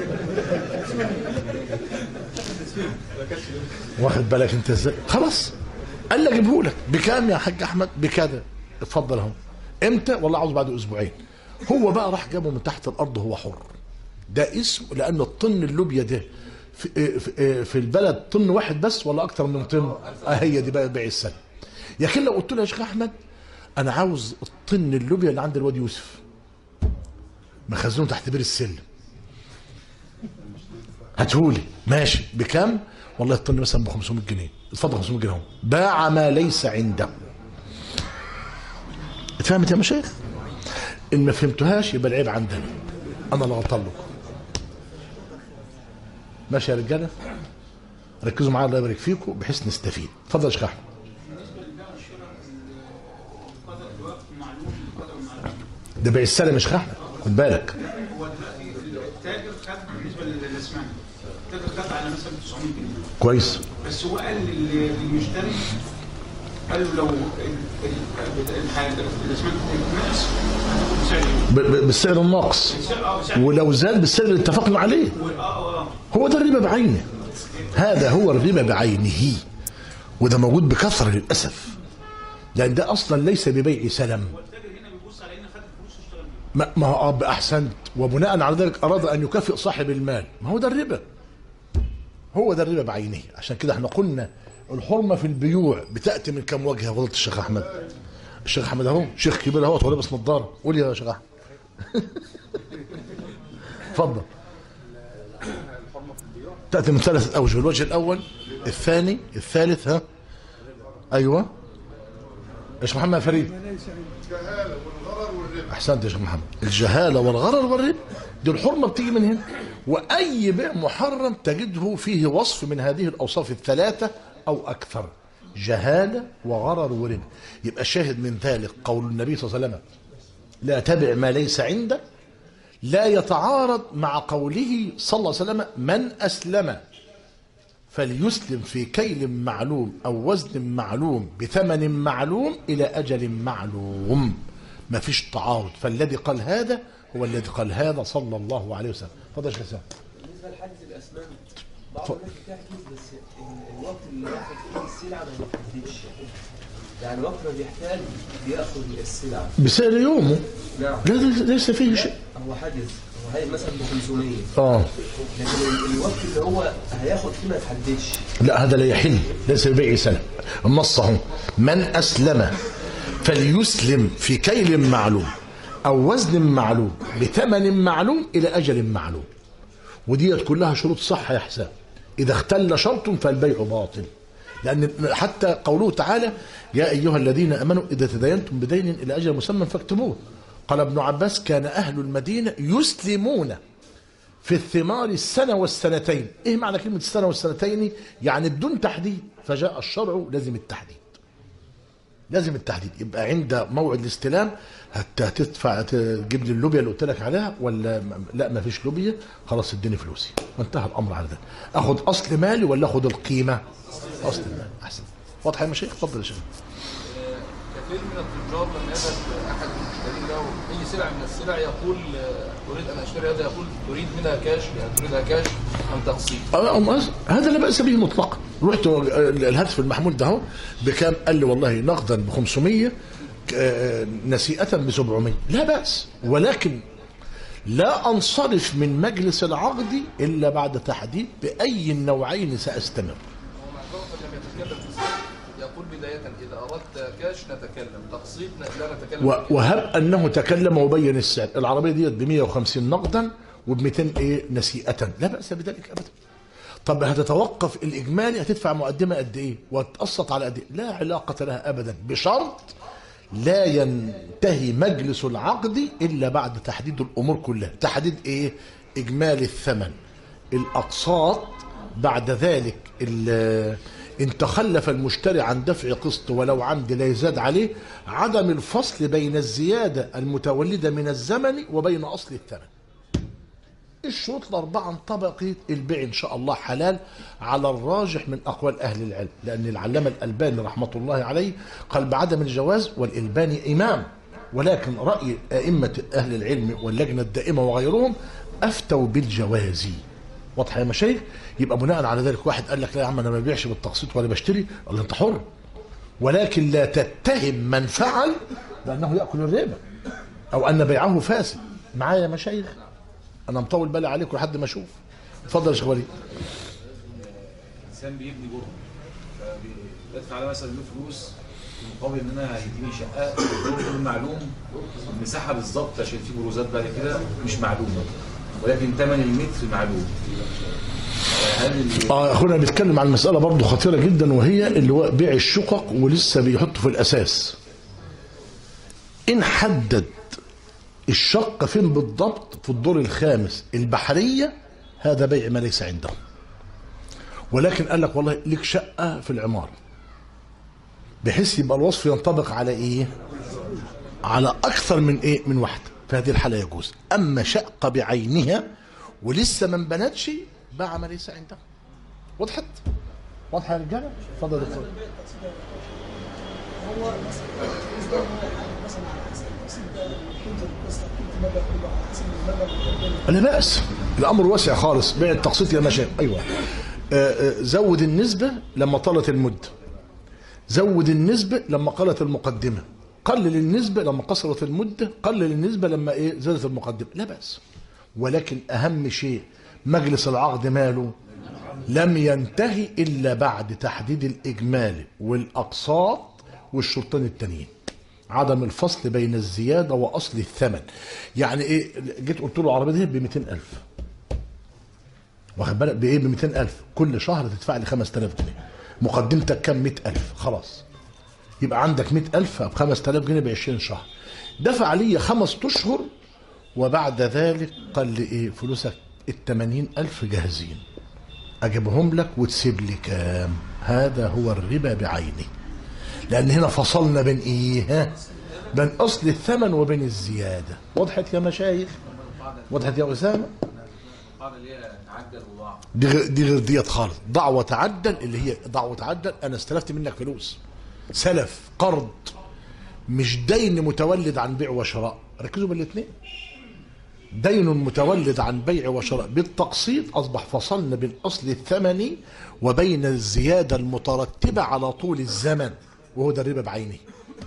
Speaker 1: واخد بالك انت ازاي؟ خلاص قال لي اجيبه لك. بكام يا حاج احمد؟ بكذا. اتفضل اهو. امتى؟ والله عاوز بعد اسبوعين. هو بقى راح جابه من تحت الارض، هو حر. ده اسم، لان الطن اللوبيا ده في, في, في البلد طن واحد بس ولا اكتر من طن؟ اه هي دي بقى بيع السلم. لكن لو قلت له يا شيخ احمد انا عاوز الطن اللوبيا اللي عند الواد يوسف مخزنه تحت بير السلم، هاتهولي. ماشي، بكام؟ والله الطن مثلا ب خمسمائة جنيه. اتفضل خمسمائة جنيه اهو. باع ما ليس عنده. اتفهمت يا مشايخ؟ ان ما فهمتوهاش يبقى العيب عندنا، انا اللي غلطان لكم. ماشي يا رجاله؟ ركزوا معايا الله يبارك فيكم بحيث نستفيد. اتفضل يا شيخ احمد. ده بيع السلم يا شيخ احمد، خد بالك.
Speaker 8: هو دلوقتي التاجر خد بالنسبه للاسمنت، التاجر خد على مثلا تسعمائة جنيه
Speaker 1: كويس.
Speaker 8: بس هو قال للمشتري، قال له لو الحاجه الاسمنت نقص هتاخد بسعر
Speaker 1: بالسعر الناقص، ولو زاد بالسعر اللي اتفقنا عليه. هو ده الربا بعينه، هذا هو الربا بعينه، وده موجود بكثره للاسف، لان ده اصلا ليس ببيع سلم. ما ما هو اب احسنت، وبناء على ذلك اراد ان يكافئ صاحب المال، ما هو ده الربا، هو ده الربا بعينه. عشان كده احنا قلنا الحرمه في البيوع بتاتي من كم وجه يا فضيله الشيخ احمد؟ الشيخ احمد اهو شيخ كبير اهو ولابس نظاره، قول يا شيخ احمد. اتفضل. تاتي من ثلاثه اوجه، الوجه الاول، الثاني، الثالث. ها ايوه يا شيخ محمد فريد.
Speaker 2: الجهاله والغرر والربا.
Speaker 1: احسنت يا شيخ محمد. الجهاله والغرر والربا دي الحرمه بتيجي من هنا، واي بيع محرم تجده فيه وصف من هذه الاوصاف الثلاثه او اكثر، جهاله وغرر وربا. يبقى شاهد من ذلك قول النبي صلى الله عليه وسلم لا تبع ما ليس عندك، لا يتعارض مع قوله صلى الله عليه وسلم من اسلم فليسلم في كيل معلوم او وزن معلوم بثمن معلوم الى اجل معلوم. ما فيش تعارض، فالذي قال هذا هو الذي قال هذا صلى الله عليه وسلم. اتفضل يا شيخ حسام.
Speaker 9: بالنسبه لحجز الاسمنت بعض الناس بتحجز، بس الوقت اللي ياخد فيه السلعه ما بيحددش، يعني وقت ما بيحتاج بياخد السلعه
Speaker 1: بسعر يومه.
Speaker 9: نعم.
Speaker 1: لا ليس فيه شيء.
Speaker 9: هو حجز، هو هي مثلا ب خمسمائة،
Speaker 1: اه
Speaker 9: لكن الوقت اللي هو هياخد فيه ما تحددش.
Speaker 1: لا هذا لا يحل، ليس ببيع سلم. النص اهو من اسلم فليسلم في كيل معلوم او وزن معلوم بثمن معلوم الى اجل معلوم. وديت كلها شروط صح يا حسام. اذا اختل شرط فالبيع باطل، لان حتى قوله تعالى يا ايها الذين امنوا اذا تداينتم بدين الى اجل مسمى فاكتبوه. قال ابن عباس كان اهل المدينه يسلمون في الثمار السنه والسنتين. ايه معنى كلمه السنه والسنتين؟ يعني بدون تحديد، فجاء الشرع لازم التحديد، لازم التحديد. يبقى عند موعد الاستلام هتدفع تجيب لي اللوبيا اللي قلت لك عليها، ولا لا ما فيش لوبيا، خلاص اديني فلوسي وانتهى الامر على ذلك. اخد اصل مالي ولا اخد القيمه؟ اصل المال احسن. واضح يا مشايخ؟ اتفضل يا شيخ.
Speaker 4: كثير من التجار لما يذهب احد المشترين له اي سلعه من السلع يقول اريد ان اشتري هذا، يقول تريد منها كاش، يعني تريدها كاش ام تقسيط؟
Speaker 1: هذا لا باس به مطلقا. رحت الهاتف المحمول ده اهو بكام؟ قال لي والله نقدا ب خمسمائة نسيئه ب سبعمائة. لا باس، ولكن لا انصرف من مجلس العقد الا بعد تحديد باي النوعين ساستمر.
Speaker 4: يقول بداية إذا أردت كاش نتكلم، تقسيط لا نتكلم.
Speaker 1: وهب أنه تكلم وبين السعر، العربية ديت ب مائة وخمسين نقدا وب مئتين إيه نسيئة، لا بأس بذلك أبدا. طب هتتوقف الإجمالي، هتدفع مقدمة قد إيه وهتقسط على قد إيه؟ لا علاقة لها أبدا، بشرط لا ينتهي مجلس العقد إلا بعد تحديد الأمور كلها. تحديد إيه؟ إجمالي الثمن، الأقساط، بعد ذلك إن تخلف المشتري عن دفع قسط ولو عمد لا يزاد عليه، عدم الفصل بين الزيادة المتولدة من الزمن وبين أصل الثمن. الشروط الأربعة انطبقت، البيع إن شاء الله حلال على الراجح من أقوال أهل العلم، لأن العلامة الألباني رحمة الله عليه قال بعدم الجواز، والإلباني إمام، ولكن رأي أئمة أهل العلم واللجنة الدائمة وغيرهم أفتوا بالجواز. واضح يا مشايخ؟ يبقى بناء على ذلك واحد قال لك لا يا عم انا ما ببيعش بالتقسيط ولا بشتري، قال انت حر، ولكن لا تتهم من فعل بانه ياكل الربا او ان بيعه فاسد. معايا يا مشايخ؟ انا مطول بالي عليكم لحد ما اشوف. اتفضل يا شيخ وليد.
Speaker 6: الانسان بيبني برج، فبيدفع عليه مثلا له فلوس
Speaker 10: مقابل ان انا هيديني شقه غير معلوم المساحه بالظبط عشان في بروزات بعد كده مش معلومه، ولكن ثمن المتر معلوم.
Speaker 1: اه اخونا بيتكلم عن مساله برضه خطيره جدا، وهي اللي هو بيع الشقق ولسه بيحطوا في الاساس. ان حدد الشقه فين بالضبط في الدور الخامس البحريه، هذا بيع ما ليس عنده. ولكن قال لك والله لك شقه في العماره، بحيث يبقى الوصف ينطبق على ايه؟ على اكثر من ايه؟ من واحده. في هذه الحاله يجوز. اما شقه بعينها ولسه ما انبنتش، باع ما ليس عنده. وضحت؟ واضحه يا رجاله؟ اتفضل يا دكتور.
Speaker 5: هو مثلا مثلا
Speaker 1: لا بأس، الامر واسع خالص. بيع التقسيط يا مشايخ. ايوه. آآ آآ زود النسبه لما طالت المده، زود النسبه لما قلت المقدمه، قلل النسبه لما قصرت المده، قلل النسبه لما ايه؟ زادت المقدمه. لا بأس. ولكن اهم شيء مجلس العقد ماله لم ينتهي الا بعد تحديد الاجمالي والاقساط والشرطين التانيين، عدم الفصل بين الزياده واصل الثمن. يعني ايه؟ جيت قلت له العربيه دي ب مئتين ألف، واخد بالك بايه؟ ب مئتين ألف، كل شهر تدفع لي خمسة آلاف جنيه، مقدمتك كام؟ مئة ألف. خلاص يبقى عندك مئة ألف ب خمسة آلاف جنيه ب عشرين شهر. دفع لي خمس اشهر، وبعد ذلك قال لي ايه؟ فلوسك ال ثمانين ألف جاهزين، اجيبهم لك وتسيب لي كام؟ هذا هو الربا بعينه. لان هنا فصلنا بين ايه؟ ها؟ بين اصل الثمن وبين الزياده. وضحت يا مشايخ؟ وضحت يا اسامه؟
Speaker 10: القاعده اللي هي تعدل وضاع،
Speaker 1: دي غير دي غير ديت خالص. ضع وتعدل اللي هي ضع وتعدل، انا استلفت منك فلوس، سلف، قرض، مش دين متولد عن بيع وشراء. ركزوا بالاثنين. دين متولد عن بيع وشراء بالتقسيط، اصبح فصلنا بين اصل الثمن وبين الزياده المترتبه على طول الزمن، وهو ده الربا بعينه.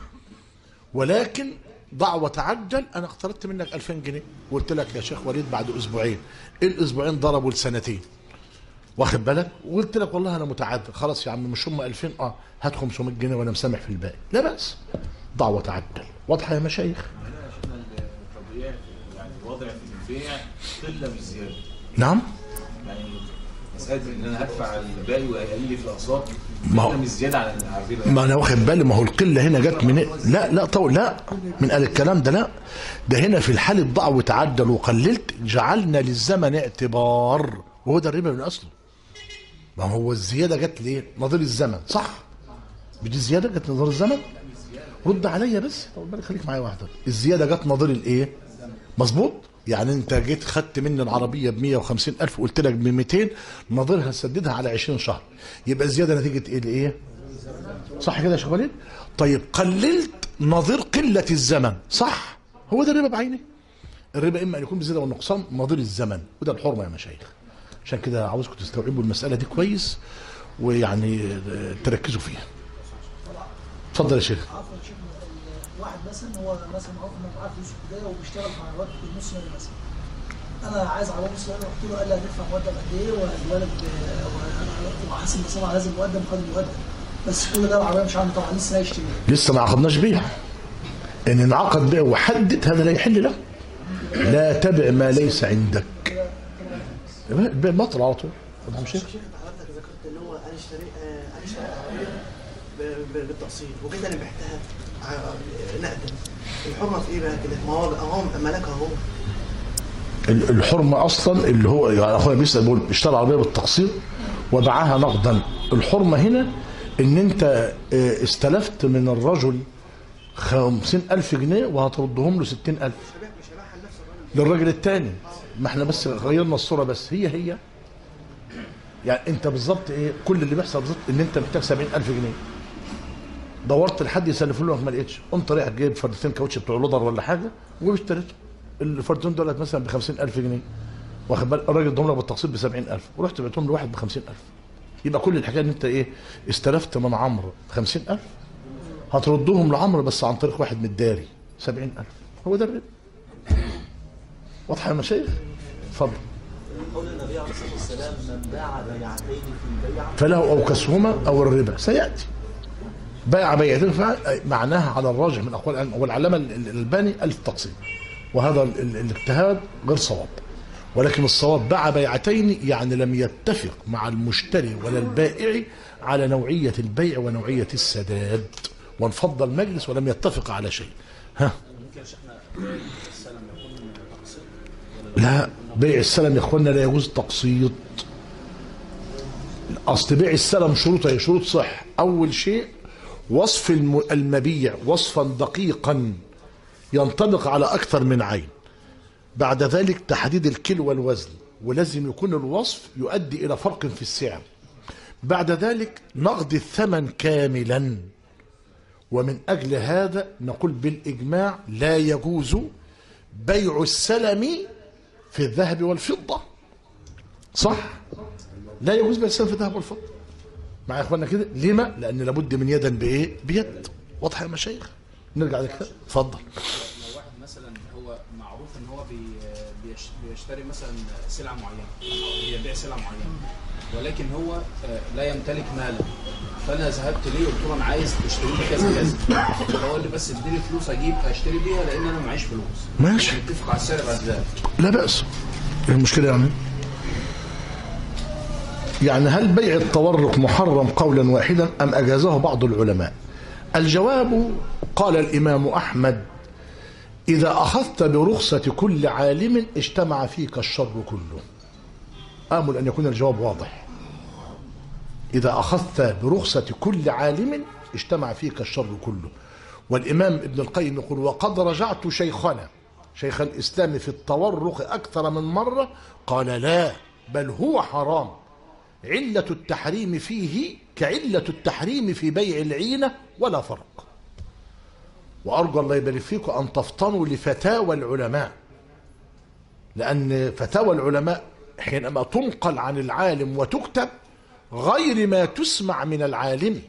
Speaker 1: ولكن ضع وتعجل، انا اقترضت منك ألفين جنيه وقلت لك يا شيخ وليد بعد اسبوعين، الاسبوعين ضربوا لسنتين، واخد بالك؟ وقلت لك والله انا متعدل، خلاص يا عم مش هم ألفين، اه هات خمسمائة جنيه وانا مسامح في الباقي. لا باس. ضع وتعدل. واضحه يا مشايخ؟
Speaker 10: الطبيعي يعني الوضع في البيع قله مش زياده.
Speaker 1: نعم.
Speaker 10: يعني مساله ان انا هدفع الباقي وهيقل لي في الاقساط
Speaker 1: ما هو
Speaker 10: مش زياده عن الربا.
Speaker 1: ما انا واخد بالي، ما هو القله هنا جت من إيه؟ لا لا طول لا من قال الكلام ده. لا ده هنا في الحاله ضع وتعدل وقللت، جعلنا للزمن اعتبار، وهو ده الربا من اصله. ما هو الزياده جت ليه؟ نظير الزمن، صح؟ مش دي الزياده جت نظير الزمن؟ رد عليا بس، طب بالك خليك معايا واحده. الزياده جت نظير الايه؟ مظبوط؟ يعني انت جيت خدت مني العربيه ب مئة وخمسين ألف وقلت لك ب مئتين، نظيرها سددها على عشرين شهر، يبقى الزياده نتيجه ايه؟ الايه؟ صح كده يا شيخ وليد؟ طيب قللت نظير قله الزمن، صح؟ هو ده الربا بعينه. الربا اما ان يكون بالزياده والنقصان نظير الزمن، وده الحرمه يا مشايخ. عشان كده عاوزكم تستوعبوا المساله دي كويس، ويعني تركزوا فيها. اتفضل يا شيخ.
Speaker 5: عفوا يا شيخ، واحد مثلا هو مثلا معروف انه معاه فلوس في البدايه وبيشتغل مع الوقت بالنص مليون مثلا. انا عايز عربيه نص مليون، رحت له قال لي هتدفع مقدم قد ايه؟ والولد وحاسب مصاري على هذا المقدم قدر المقدم، بس كل ده العربيه مش عنده طبعا، لسه هيشتري.
Speaker 1: لسه ما عقدناش بيع. ان انعقد بيع وحدد هذا لا يحل له. لا تبع ما ليس عندك. البيع بطل على طول.
Speaker 11: طب شيخ حضرتك ذكرت اللي هو انا اشتريت انا اشتريت عربيه بالتقسيط وكده انا بعتها نقدا، الحرمه في ايه بقى كده؟ ما هو اهو ملكها اهو.
Speaker 1: الحرمه اصلا اللي هو يعني اخويا بيسال بيقول اشترى عربيه بالتقسيط وباعها نقدا. الحرمه هنا ان انت استلفت من الرجل خمسين ألف جنيه وهتردهم له ستين ألف للراجل الثاني. ما احنا بس غيرنا الصوره، بس هي هي يعني انت بالظبط ايه؟ كل اللي بيحصل بالظبط ان انت محتاج سبعين ألف جنيه، دورت لحد يسلفوا لك ما لقيتش، قمت رايح جايب فردتين كاوتش بتوع لودر ولا حاجه واشتريتهم. الفردتين دولت مثلا ب خمسين ألف جنيه، واخد بالك؟ الراجل ادهم لك بالتقسيط ب سبعين ألف، ورحت بعتهم لواحد ب خمسين ألف. يبقى كل الحكايه ان انت ايه؟ استلفت من عمرو خمسين ألف، هتردهم لعمرو بس عن طريق واحد من الداري سبعين ألف. هو ده الربا. واضحه يا مشايخ؟ اتفضل.
Speaker 9: قول النبي عليه الصلاه والسلام من باع بيعتين في البيعه
Speaker 1: فله او كسهما او الربا، سياتي بايع بيعتين معناها على الراجح من اقوال العلماء، والعلامه الالباني الف تقسيم، وهذا الاجتهاد غير صواب. ولكن الصواب باع بيعتين يعني لم يتفق مع المشتري ولا البائع على نوعيه البيع ونوعيه السداد، وانفض المجلس ولم يتفق على شيء. ها لا، بيع السلم يا اخوانا لا يجوز تقسيط. اصل بيع السلم شروطه هي شروط صح. اول شيء وصف المبيع وصفا دقيقا ينطبق على اكثر من عين. بعد ذلك تحديد الكيل والوزن، ولازم يكون الوصف يؤدي الى فرق في السعر. بعد ذلك نقد الثمن كاملا. ومن اجل هذا نقول بالاجماع لا يجوز بيع السلم في الذهب والفضة. صح؟ لا يجوز بيع السلم في الذهب والفضة. مع اخواننا كده. لما؟ لان لابد من يدا بايه؟ بيد. واضح يا مشايخ؟ نرجع لك اتفضل.
Speaker 6: لو واحد مثلا هو معروف ان هو بيشتري مثلا سلعه معينه، بيبيع سلعه معينه، ولكن هو لا يمتلك مالا، فانا ذهبت ليه قلت له انا عايز تشتري لي كذا كذا، فهو اللي بس اديني فلوس اجيب اشتري بيها لان انا معيش فلوس.
Speaker 1: ماشي.
Speaker 6: نتفق على السعر بعد ذلك.
Speaker 1: لا بأس. ايه المشكله يعني؟ يعني هل بيع التورق محرم قولا واحدا ام اجازه بعض العلماء؟ الجواب قال الامام احمد: اذا اخذت برخصه كل عالم اجتمع فيك الشر كله. امل ان يكون الجواب واضح. اذا اخذت برخصه كل عالم اجتمع فيك الشر كله. والامام ابن القيم يقول: وقد رجعت شيخنا شيخ الاسلام في التورق اكثر من مره قال: لا، بل هو حرام. علة التحريم فيه كعلة التحريم في بيع العينة ولا فرق. وأرجو الله يبارك فيكم أن تفطنوا لفتاوى العلماء، لأن فتاوى العلماء حينما تنقل عن العالم وتكتب غير ما تسمع من العالم.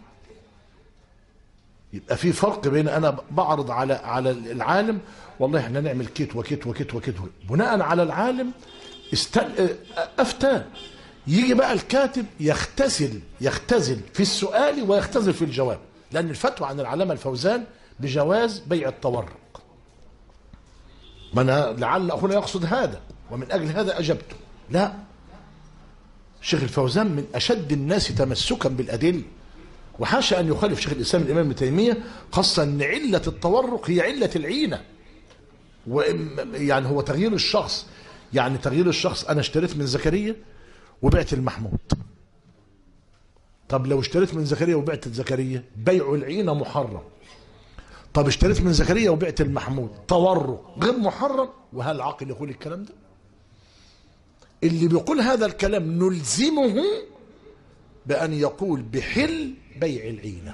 Speaker 1: يبقى في فرق بين أنا بعرض على على العالم والله احنا نعمل كيت وكيت وكيت وكيت بناء على العالم استل... أفتى. يجي بقى الكاتب يختزل يختزل في السؤال ويختزل في الجواب، لأن الفتوى عن العلامة الفوزان بجواز بيع التورق. ما أنا لعل أخونا يقصد هذا ومن أجل هذا أجبته. لا، شيخ الفوزان من أشد الناس تمسكا بالأدلة، وحاشا أن يخالف شيخ الإسلام الإمام ابن تيمية، خاصة أن علة التورق هي علة العينة، ويعني هو تغيير الشخص. يعني تغيير الشخص، أنا اشتريت من زكريا وبعت المحمود. طب لو اشتريت من زكريا وبعت زكريا بيع العينة محرم. طب اشتريت من زكريا وبعت المحمود تورق غير محرم. وهل العاقل يقول الكلام ده؟ اللي بيقول هذا الكلام نلزمه بأن يقول بحل بيع العينة.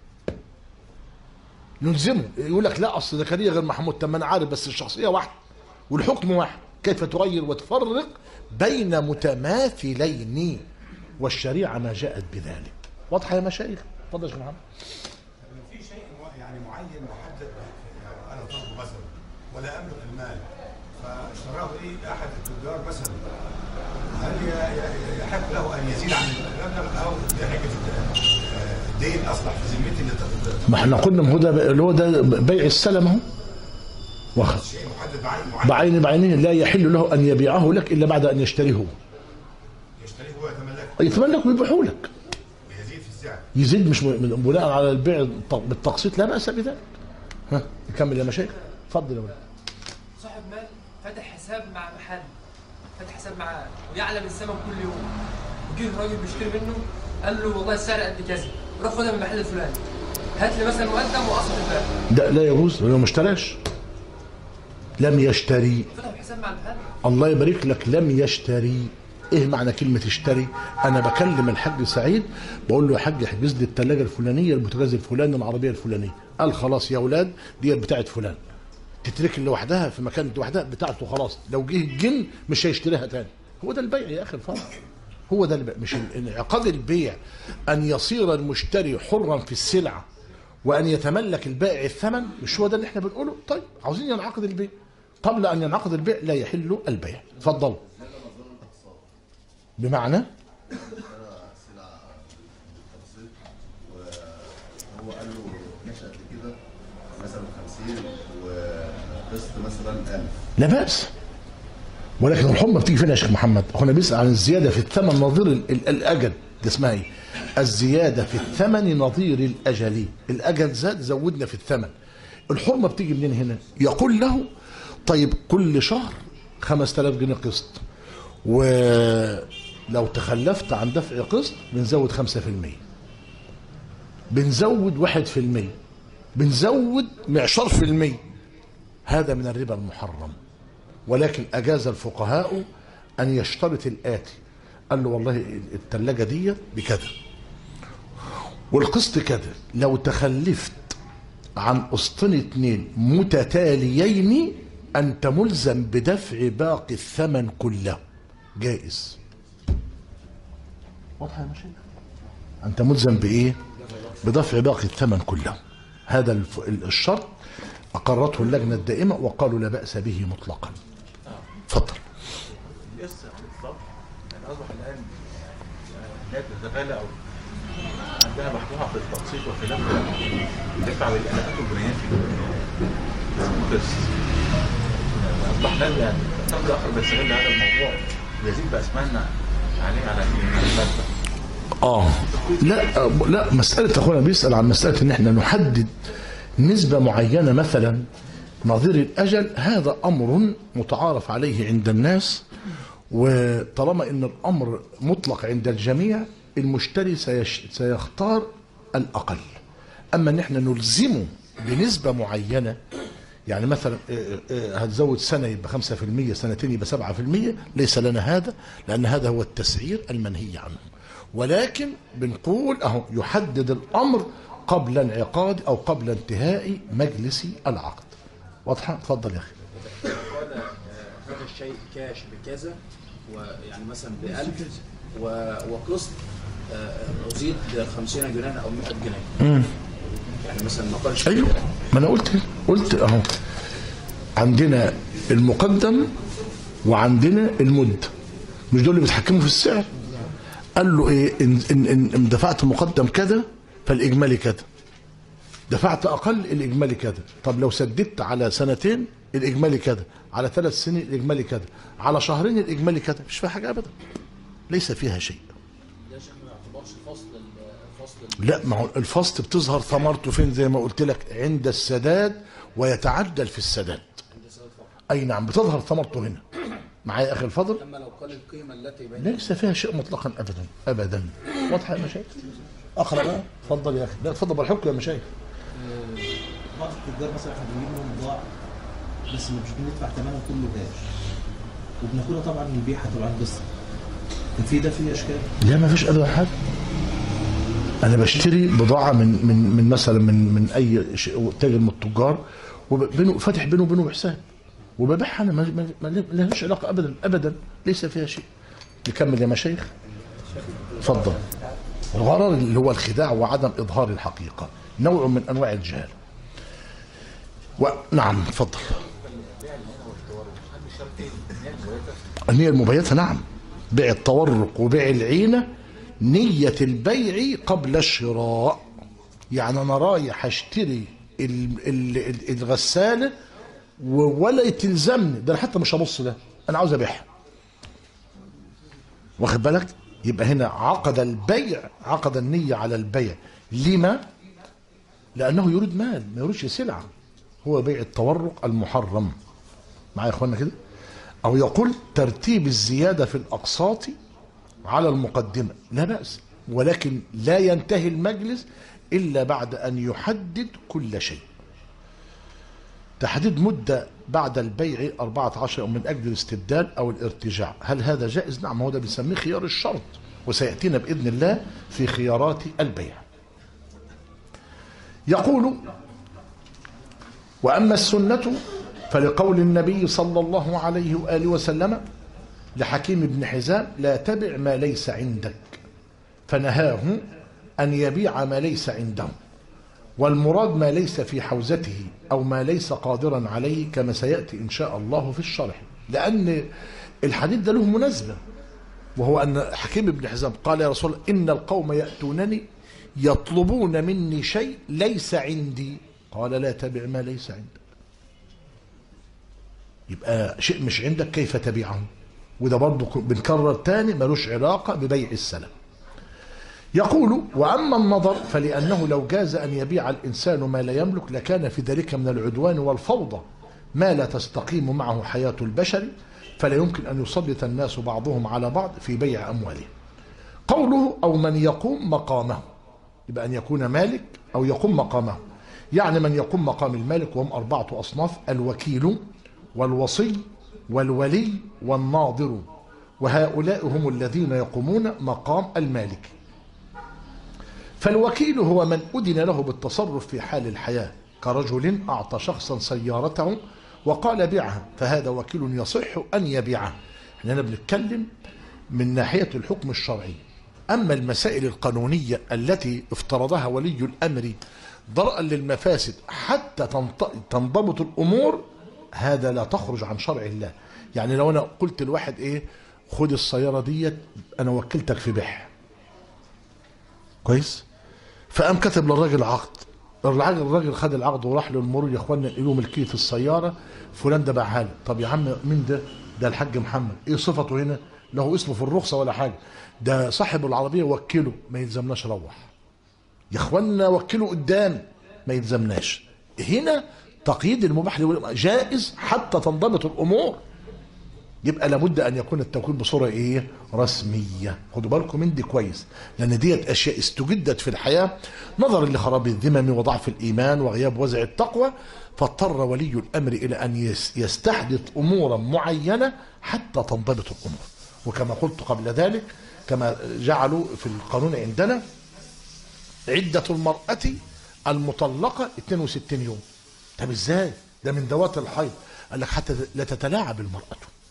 Speaker 1: نلزمه. يقول لك لا أصل زكريا غير محمود. طب ما أنا عارف بس الشخصية واحدة والحكم واحد، كيف تغير وتفرق بين متماثلين؟ والشريعة ما جاءت بذلك. واضحة يا مشايخ؟ اتفضل يا شيخ محمد.
Speaker 2: في شيء يعني معين محدد، انا طالبه مثلا ولا املك المال، فاشتراه ايه احد التجار مثلا، هل يحق له ان يزيد عن المبلغ او بحجه الدين اصبح في ذمتي اللي
Speaker 1: ما احنا قلنا ما هو ده اللي هو ده بيع السلم اهو. واخد
Speaker 2: شيء محدد بعين
Speaker 1: بعين بعينه لا يحل له ان يبيعه لك الا بعد ان يشتريه هو.
Speaker 2: يشتريه هو يتملكه.
Speaker 1: يتملك ويبيعه لك.
Speaker 2: ويزيد في السعر.
Speaker 1: يزيد مش بناء على البيع بالتقسيط، لا باس بذلك. ها نكمل يا مشايخ. اتفضل يا ولد.
Speaker 12: صاحب مال فتح حساب مع محل، فتح حساب معاه ويعلم الثمن كل يوم، وجه الراجل بيشتري منه قال له والله السعر قد كذا، روح خدها من المحل الفلاني، هات لي مثلا مقدم واقسط الباقي.
Speaker 1: ده لا يجوز، لانه ما اشتراش. لم يشتري.
Speaker 12: فتح حساب مع المحل. الله
Speaker 1: يبارك لك، لم يشتري. ايه معنى كلمه اشتري؟ انا بكلم الحاج سعيد بقول له يا حاج احجز لي الثلاجه الفلانيه، البوتاجاز الفلاني، العربيه الفلانيه. قال خلاص يا اولاد ديت بتاعت فلان، تترك لوحدها في مكان لوحدها بتاعته خلاص، لو جه الجن مش هيشتريها تاني. هو ده البيع يا اخي الفاضل. هو ده البيع، مش انعقاد البيع ان يصير المشتري حرا في السلعه وان يتملك البائع الثمن. مش هو ده اللي احنا بنقوله؟ طيب عاوزين ينعقد البيع. قبل ان ينعقد البيع لا يحل البيع. اتفضل. بمعنى
Speaker 13: سلعه تقسيط وهو قال خمسين وقسط مثلا ألف
Speaker 1: لا بأس، ولكن الحرمة بتيجي فين يا شيخ محمد؟ هنا بيسأل عن الزيادة في الثمن نظير الأجل، دي اسمها ايه؟ الزيادة في الثمن نظير الأجل، الأجل زاد زودنا في الثمن. الحرمة بتيجي منين هنا؟ يقول له طيب كل شهر خمسة آلاف جنيه قسط، ولو تخلفت عن دفع قسط بنزود خمسة في المية، بنزود واحد في المية، بنزود معشر في المية. هذا من الربا المحرم. ولكن أجاز الفقهاء أن يشترط الآتي، قال له والله الثلاجة دي بكذا والقسط كذا، لو تخلفت عن قسطين اتنين متتاليين أنت ملزم بدفع باقي الثمن كله. جائز. واضحة يا مشايخ؟ أنت ملزم بإيه؟ بدفع باقي الثمن كله. هذا الشرط أقرته اللجنة الدائمة وقالوا لا بأس به مطلقا. اتفضل.
Speaker 10: يس بالضبط. يعني أصبح الآن نادي الزبالة أو عندها مفتوحة في التقسيط وفي نفس تدفع بالآلافات والجنيهات في القسط. أصبح نادي يعني نادي آخر بيستغل هذا الموضوع ويزيد بأسمائنا عليه على المادة.
Speaker 1: آه لا لا مسألة أخونا بيسأل عن مسألة إن إحنا نحدد نسبة معينة مثلا نظير الأجل، هذا أمر متعارف عليه عند الناس، وطالما إن الأمر مطلق عند الجميع المشتري سيش سيختار الأقل. أما إن إحنا نلزمه بنسبة معينة، يعني مثلا هتزود سنة يبقى خمسة في المية، سنتين يبقى سبعة في المية، ليس لنا هذا، لأن هذا هو التسعير المنهي عنه. ولكن بنقول أهو يحدد الأمر قبل انعقاد أو قبل انتهاء مجلس العقد. واضحة؟ اتفضل يا أخي.
Speaker 6: قال هذا الشيء كاش بكذا، ويعني مثلا بألف وقسط أزيد خمسين جنيه أو مئة جنيه.
Speaker 1: امم
Speaker 6: يعني مثلا ما قالش.
Speaker 1: أيوه ما أنا قلت قلت أهو عندنا المقدم وعندنا المد، مش دول اللي بيتحكموا في السعر؟ قال له إيه؟ إن, إن, إن دفعت مقدم كذا فالإجمالي كذا، دفعت أقل الإجمالي كذا. طب لو سددت على سنتين الإجمالي كذا، على ثلاث سنين الإجمالي كذا، على شهرين الإجمالي كذا، مش فيها حاجة أبدا، ليس فيها شيء.
Speaker 6: ده شيء ما يعتبرش فصل الفصل.
Speaker 1: لا، ما هو الفصل بتظهر ثمرته فين؟ زي ما قلت لك عند السداد ويتعدل في السداد. أي نعم بتظهر ثمرته هنا. معايا أخي الفضل؟
Speaker 6: أما لو قال القيمة التي بين
Speaker 1: ليس فيها شيء مطلقا أبدا أبدا. واضحة يا مشايخ؟ أقرأ بقى. اتفضل يا أخي. لا اتفضل بالحكم يا مشايخ.
Speaker 14: بعض التجار مثلا احنا بنجيب لهم بضاعة بس مش بندفع ثمنها كله كاش، وبناخدها طبعا نبيعها طبعا قسط. كان في ده فيه اشكال؟
Speaker 1: لا ما فيش ابدا حاجه. انا بشتري بضاعه من من من مثلا من من اي تاجر من التجار، وبينه فاتح بينه وبينه بحساب، وببيعها انا ما, ما لهاش علاقه ابدا ابدا، ليس فيها شيء. نكمل يا مشايخ. اتفضل. الغرر اللي هو الخداع وعدم اظهار الحقيقه، نوع من انواع الجهاله. ونعم اتفضل. النية المبيتة نعم، بيع التورق وبيع العينة، نية البيع قبل الشراء. يعني أنا رايح أشتري الغسالة ولا تلزمني ده، أنا حتى مش هبص ده، أنا عاوز أبيعها. واخد بالك؟ يبقى هنا عقد البيع، عقد النية على البيع. لما؟ لأنه يريد مال، ما يريدش سلعة. هو بيع التورق المحرم. معايا يا اخوانا كده؟ او يقول ترتيب الزيادة في الاقساط على المقدمة لا بأس، ولكن لا ينتهي المجلس الا بعد ان يحدد كل شيء. تحديد مدة بعد البيع أربعة عشر من اجل الاستبدال او الارتجاع، هل هذا جائز؟ نعم، هو ده بنسميه خيار الشرط، وسيأتينا بإذن الله في خيارات البيع. يقول وأما السنة فلقول النبي صلى الله عليه وآله وسلم لحكيم بن حزام لا تبع ما ليس عندك، فنهاه أن يبيع ما ليس عنده، والمراد ما ليس في حوزته أو ما ليس قادرا عليه كما سيأتي إن شاء الله في الشرح، لأن الحديث ده له مناسبة، وهو أن حكيم بن حزام قال يا رسول الله إن القوم يأتونني يطلبون مني شيء ليس عندي قال لا تبع ما ليس عندك. يبقى شيء مش عندك كيف تبيعه؟ وده برضه بنكرر تاني ملوش علاقة ببيع السلم. يقول وأما النظر فلأنه لو جاز أن يبيع الإنسان ما لا يملك لكان في ذلك من العدوان والفوضى ما لا تستقيم معه حياة البشر، فلا يمكن أن يسلط الناس بعضهم على بعض في بيع أموالهم. قوله أو من يقوم مقامه، يبقى أن يكون مالك أو يقوم مقامه، يعني من يقوم مقام المالك، وهم أربعة أصناف: الوكيل والوصي والولي والناظر، وهؤلاء هم الذين يقومون مقام المالك. فالوكيل هو من أذن له بالتصرف في حال الحياة، كرجل أعطى شخصا سيارته وقال بيعها، فهذا وكيل يصح أن يبيعها. احنا بنتكلم من ناحية الحكم الشرعي. أما المسائل القانونية التي افترضها ولي الأمر ضرءا للمفاسد حتى تنضبط الأمور، هذا لا تخرج عن شرع الله. يعني لو أنا قلت لواحد إيه، خد السيارة ديت أنا وكلتك في بيعها، كويس، فقام كتب للراجل عقد، الراجل الراجل خد العقد وراح للمرور، يا اخوانا نقلوا ملكيه السياره فلان ده باعها لي. طب يا عم مين ده؟ ده الحاج محمد. ايه صفته هنا؟ له اسمه في الرخصه ولا حاجه؟ ده صاحب العربيه وكله، ما يلزمناش. روح يا اخوانا وكله قدام، ما يلزمناش. هنا تقييد المباح جائز حتى تنضبط الامور. يبقى لابد ان يكون التوكيل بصوره ايه؟ رسميه. خدوا بالكم من دي كويس، لان ديت اشياء استجدت في الحياه نظرا لخراب الذمم وضعف الايمان وغياب وزع التقوى، فاضطر ولي الامر الى ان يستحدث امورا معينه حتى تنضبط الامور. وكما قلت قبل ذلك، كما جعلوا في القانون عندنا عده المراه المطلقه اثنين وستين يوم. طب ازاي؟ ده من ذوات الحيض. قال لك حتى لا تتلاعب المراه،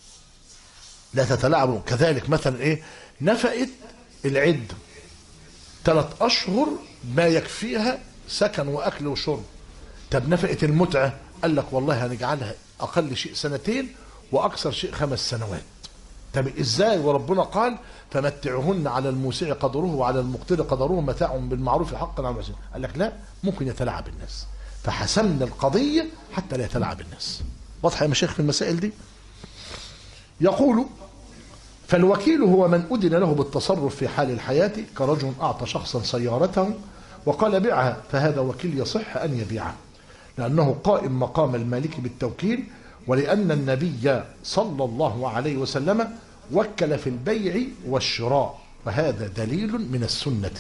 Speaker 1: لا تتلاعب. كذلك مثلا ايه، نفقت العده ثلاث اشهر ما يكفيها سكن واكل وشرب. طب نفقت المتعه، قال لك والله هنجعلها اقل شيء سنتين واكثر شيء خمس سنوات. طب ازاي؟ وربنا قال فمتعهن على الموسع قدره وعلى المقتر قدره متاع بالمعروف حقا على المحسنين. قال لك لا، ممكن يتلاعب الناس، فحسمنا القضيه حتى لا يتلاعب الناس. واضحه يا مشايخ في المسائل دي؟ يقول فالوكيل هو من أذن له بالتصرف في حال الحياة، كرجل أعطى شخصا سيارته وقال بيعها، فهذا وكيل يصح أن يبيعها، لأنه قائم مقام المالك بالتوكيل، ولأن النبي صلى الله عليه وسلم وكل في البيع والشراء، وهذا دليل من السنة.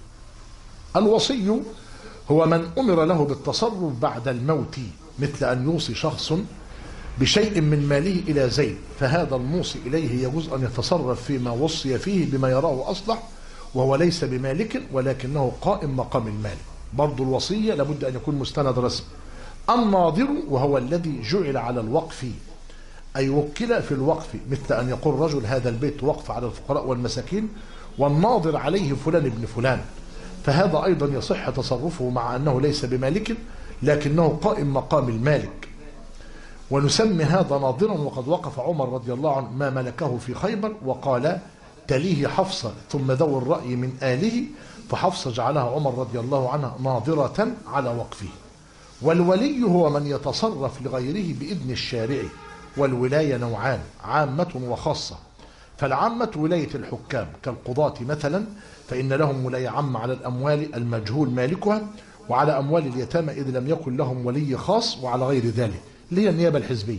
Speaker 1: الوصي هو من أمر له بالتصرف بعد الموت، مثل أن يوصي شخص بشيء من ماله إلى زيد، فهذا الموصي إليه يجوز أن يتصرف فيما وصي فيه بما يراه أصلح، وهو ليس بمالك ولكنه قائم مقام المال. برضو الوصية لابد أن يكون مستند رسمي. الناظر وهو الذي جعل على الوقف، أي وكل في الوقف، مثل أن يقول رجل هذا البيت وقف على الفقراء والمساكين والناظر عليه فلان ابن فلان، فهذا أيضا يصح تصرفه مع أنه ليس بمالك لكنه قائم مقام المالك، ونسمي هذا ناظرا. وقد وقف عمر رضي الله عنه ما ملكه في خيبر وقال تليه حفصة ثم ذو الرأي من آله، فحفصة جعلها عمر رضي الله عنها ناظرة على وقفه. والولي هو من يتصرف لغيره بإذن الشارع. والولاية نوعان، عامة وخاصة. فالعامة ولاية الحكام كالقضاة مثلا، فإن لهم ولاية عامة على الأموال المجهول مالكها، وعلى أموال اليتامى إذ لم يكن لهم ولي خاص، وعلى غير ذلك، اللي هي النيابة الحزبية.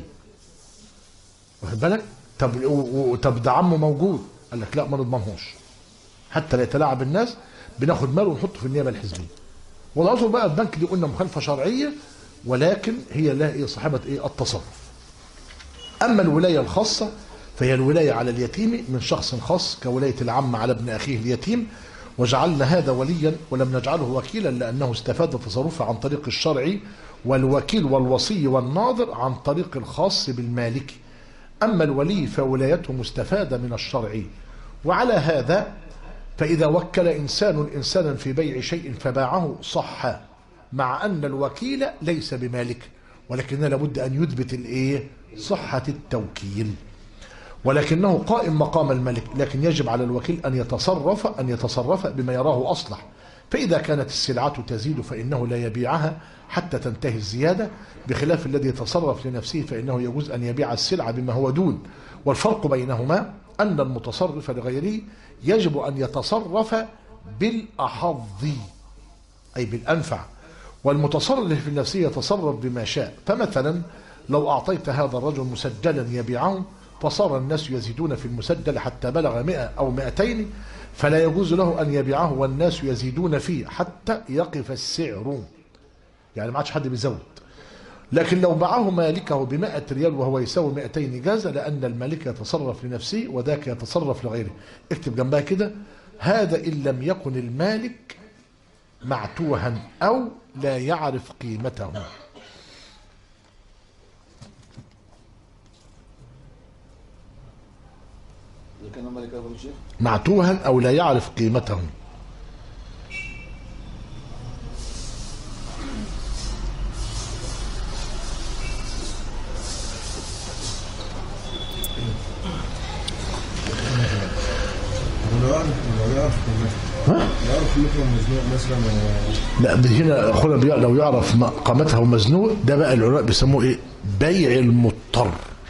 Speaker 1: واخد بالك؟ طب طب ده عمه موجود، قال لك لا ما نضمنهوش حتى لا يتلاعب الناس، بناخد ماله ونحطه في النيابة الحزبية. والأصل بقى البنك دي قلنا مخالفة شرعية، ولكن هي لها ايه؟ صاحبة ايه؟ التصرف. أما الولاية الخاصة فهي الولاية على اليتيم من شخص خاص، كولاية العم على ابن أخيه اليتيم، وجعلنا هذا وليا ولم نجعله وكيلا لأنه استفاد تصرفه عن طريق الشرع، والوكيل والوصي والناظر عن طريق الخاص بالمالك. أما الولي فولايته مستفادة من الشرع. وعلى هذا فإذا وكل إنسان إنسانا في بيع شيء فباعه صح، مع أن الوكيل ليس بمالك، ولكن لابد أن يثبت الإيه؟ صحة التوكيل، ولكنه قائم مقام الملك. لكن يجب على الوكيل أن يتصرف أن يتصرف بما يراه أصلح، فإذا كانت السلعة تزيد فإنه لا يبيعها حتى تنتهي الزيادة، بخلاف الذي يتصرف لنفسه فإنه يجوز أن يبيع السلعة بما هو دون. والفرق بينهما أن المتصرف لغيره يجب أن يتصرف بالأحظ أي بالأنفع، والمتصرف لنفسه يتصرف بما شاء. فمثلا لو أعطيت هذا الرجل مسجلا يبيعه فصار الناس يزيدون في المسجل حتى بلغ مئة أو مئتين، فلا يجوز له أن يبيعه والناس يزيدون فيه حتى يقف السعر، يعني ما عادش حد بيزود. لكن لو باعه مالكه بمائة ريال وهو يساوي مئتين جاز، لأن المالك يتصرف لنفسه وذاك يتصرف لغيره. اكتب جنبها كده: هذا إن لم يكن المالك معتوها أو لا يعرف قيمته. معتوها أو لا يعرف قيمته. لا هنا اخونا لو يعرف قامته مزنوق، ده بقى العلماء بيسموه ايه؟ بيع المضطر.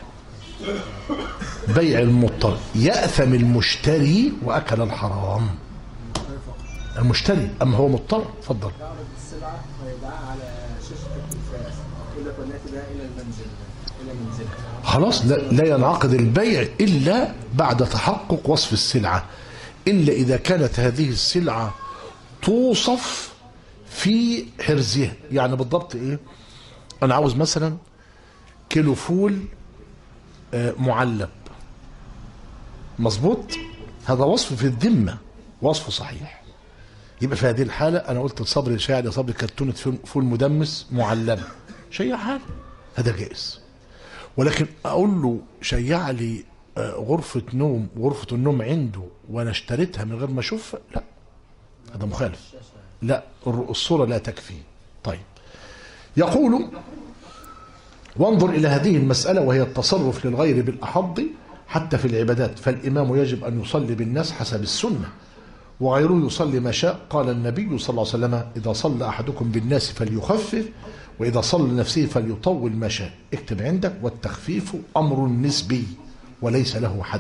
Speaker 1: بيع المضطر يأثم المشتري واكل الحرام. المشتري اما هو مضطر. اتفضل.
Speaker 15: يعرض السلعه ويبيعها على شاشه التلفاز، يقول لك وناتي بها الى المنزل الى منزلك.
Speaker 1: خلاص لا, لا ينعقد البيع الا بعد تحقق وصف السلعه، إلا إذا كانت هذه السلعة توصف في حرزها. يعني بالضبط إيه؟ أنا عاوز مثلا كيلو فول معلب، مظبوط؟ هذا وصف في الذمة، وصف صحيح. يبقى في هذه الحالة أنا قلت لصبري شاعر يا صبري كرتونة فول مدمس معلبة، شيع حاله، هذا جائز. ولكن أقول له شيع لي غرفة نوم، غرفة النوم عنده وانا اشتريتها من غير ما اشوفها، لا هذا مخالف. لا الصورة لا تكفي. طيب يقول: وانظر إلى هذه المسألة وهي التصرف للغير بالأحظ حتى في العبادات، فالإمام يجب أن يصلي بالناس حسب السنة وغيره يصلي ما شاء. قال النبي صلى الله عليه وسلم: إذا صلى أحدكم بالناس فليخفف، وإذا صلى لنفسه فليطول ما شاء. اكتب عندك: والتخفيف أمر نسبي وليس له حد.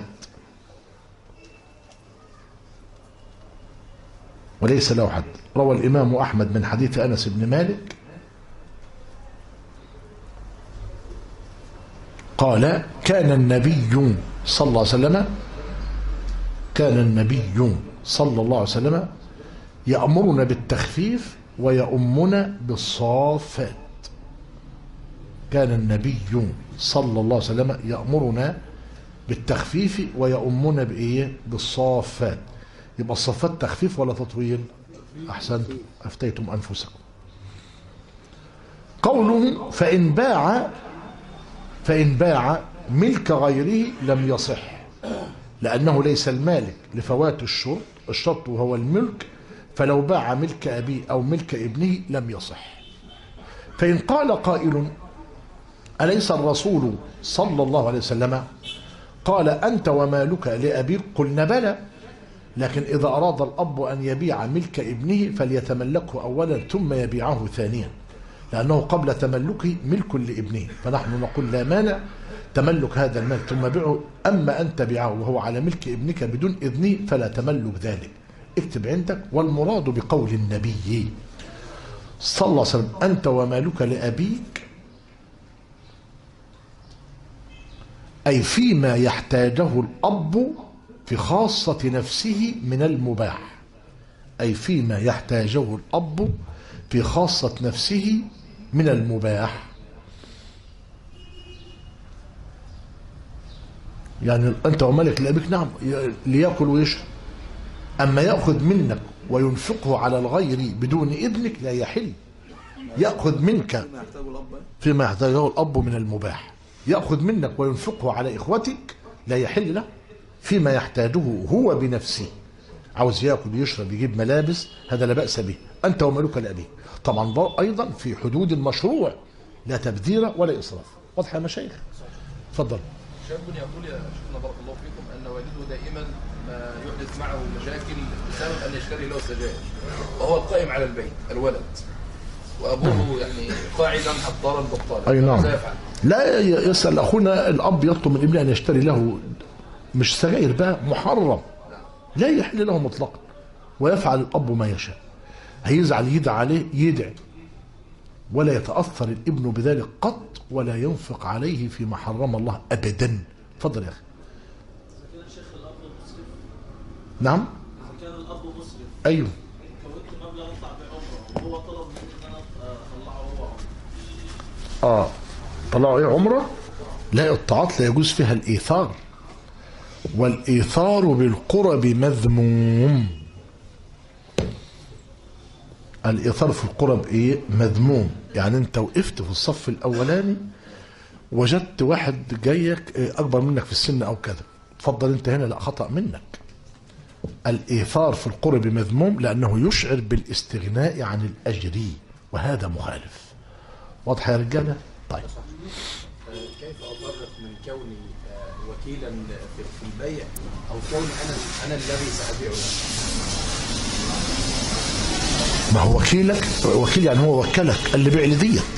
Speaker 1: وليس له حد. روى الإمام أحمد من حديث أنس بن مالك قال: كان النبي صلى الله عليه وسلم كان النبي صلى الله عليه وسلم يأمرنا بالتخفيف ويؤمنا بالصافات. كان النبي صلى الله عليه وسلم يأمرنا بالتخفيف ويؤمنا بإيه؟ بالصافات. يبقى الصفات تخفيف ولا تطويل؟ أحسنت، أفتيتم أنفسكم. قوله: فإن باع فإن باع ملك غيره لم يصح، لأنه ليس المالك لفوات الشرط، الشرط وهو الملك، فلو باع ملك أبيه أو ملك ابنه لم يصح. فإن قال قائل: أليس الرسول صلى الله عليه وسلم قال: أنت ومالك لأبيك؟ قلنا بلى، لكن إذا أراد الأب أن يبيع ملك ابنه فليتملكه أولا ثم يبيعه ثانيا، لأنه قبل تملكه ملك لابنه، فنحن نقول لا مانع تملك هذا المال ثم بيعه. أما أن تبيعه وهو على ملك ابنك بدون إذنه فلا تملك ذلك. اكتب عندك: والمراد بقول النبي صلى الله عليه وسلم: أنت ومالك لأبيك، أي فيما يحتاجه الأب في خاصة نفسه من المباح. أي فيما يحتاجه الأب في خاصة نفسه من المباح. يعني أنت ومالك لأبيك نعم ليأكل ويشرب، أما يأخذ منك وينفقه على الغير بدون إذنك لا يحل. يأخذ منك فيما يحتاجه الأب من المباح، يأخذ منك وينفقه على إخوتك لا يحل له. فيما يحتاجه هو بنفسه، عاوز يأكل يشرب يجيب ملابس، هذا لا بأس به. أنت ومالك لأبيك، طبعا أيضا في حدود المشروع، لا تبذير ولا إسراف. واضح يا مشايخ؟ اتفضل.
Speaker 4: شاب يقول يا شيخنا بارك الله فيكم ان والده دائما ما يحدث معه مشاكل سبب ان يشتري له سجائر وهو القائم على البيت الولد وابوه يعني قاعدا حضارا بطالا.
Speaker 1: اي نعم.
Speaker 4: ماذا يفعل؟
Speaker 1: لا يسأل اخونا الاب يطلب من ابنه ان يشتري له مش سجائر بقى، محرم لا يحل له مطلقا، ويفعل الاب ما يشاء. هيزعل يدعي عليه يدعي، ولا يتأثر الابن بذلك قط، ولا ينفق عليه فيما حرم الله ابدا. اتفضل يا اخي.
Speaker 14: إذا كان شيخ الأب مسلم.
Speaker 1: نعم.
Speaker 14: إذا كان الأب مسلم.
Speaker 1: ايوه.
Speaker 14: كونت مبلغ أطلع بعمره وهو طلب مني إن أنا أطلعه هو عمره.
Speaker 1: اه طلعوا ايه عمره؟ لا، الطاعات لا يجوز فيها الايثار، والايثار بالقرب مذموم. الايثار في القرب ايه؟ مذموم. يعني انت وقفت في الصف الاولاني وجدت واحد جايك اكبر منك في السن او كذا، اتفضل انت هنا، لا، خطأ منك. الايثار في القرب مذموم لانه يشعر بالاستغناء عن الاجر، وهذا مخالف. واضح يا رجاله؟ طيب.
Speaker 6: كيف أفرق من كوني وكيلا في البيع أو كوني أنا أنا الذي سأبيع له؟
Speaker 1: ما هو وكيلك، وكيل يعني هو وكلك اللي بيع لي ديت.
Speaker 6: لا،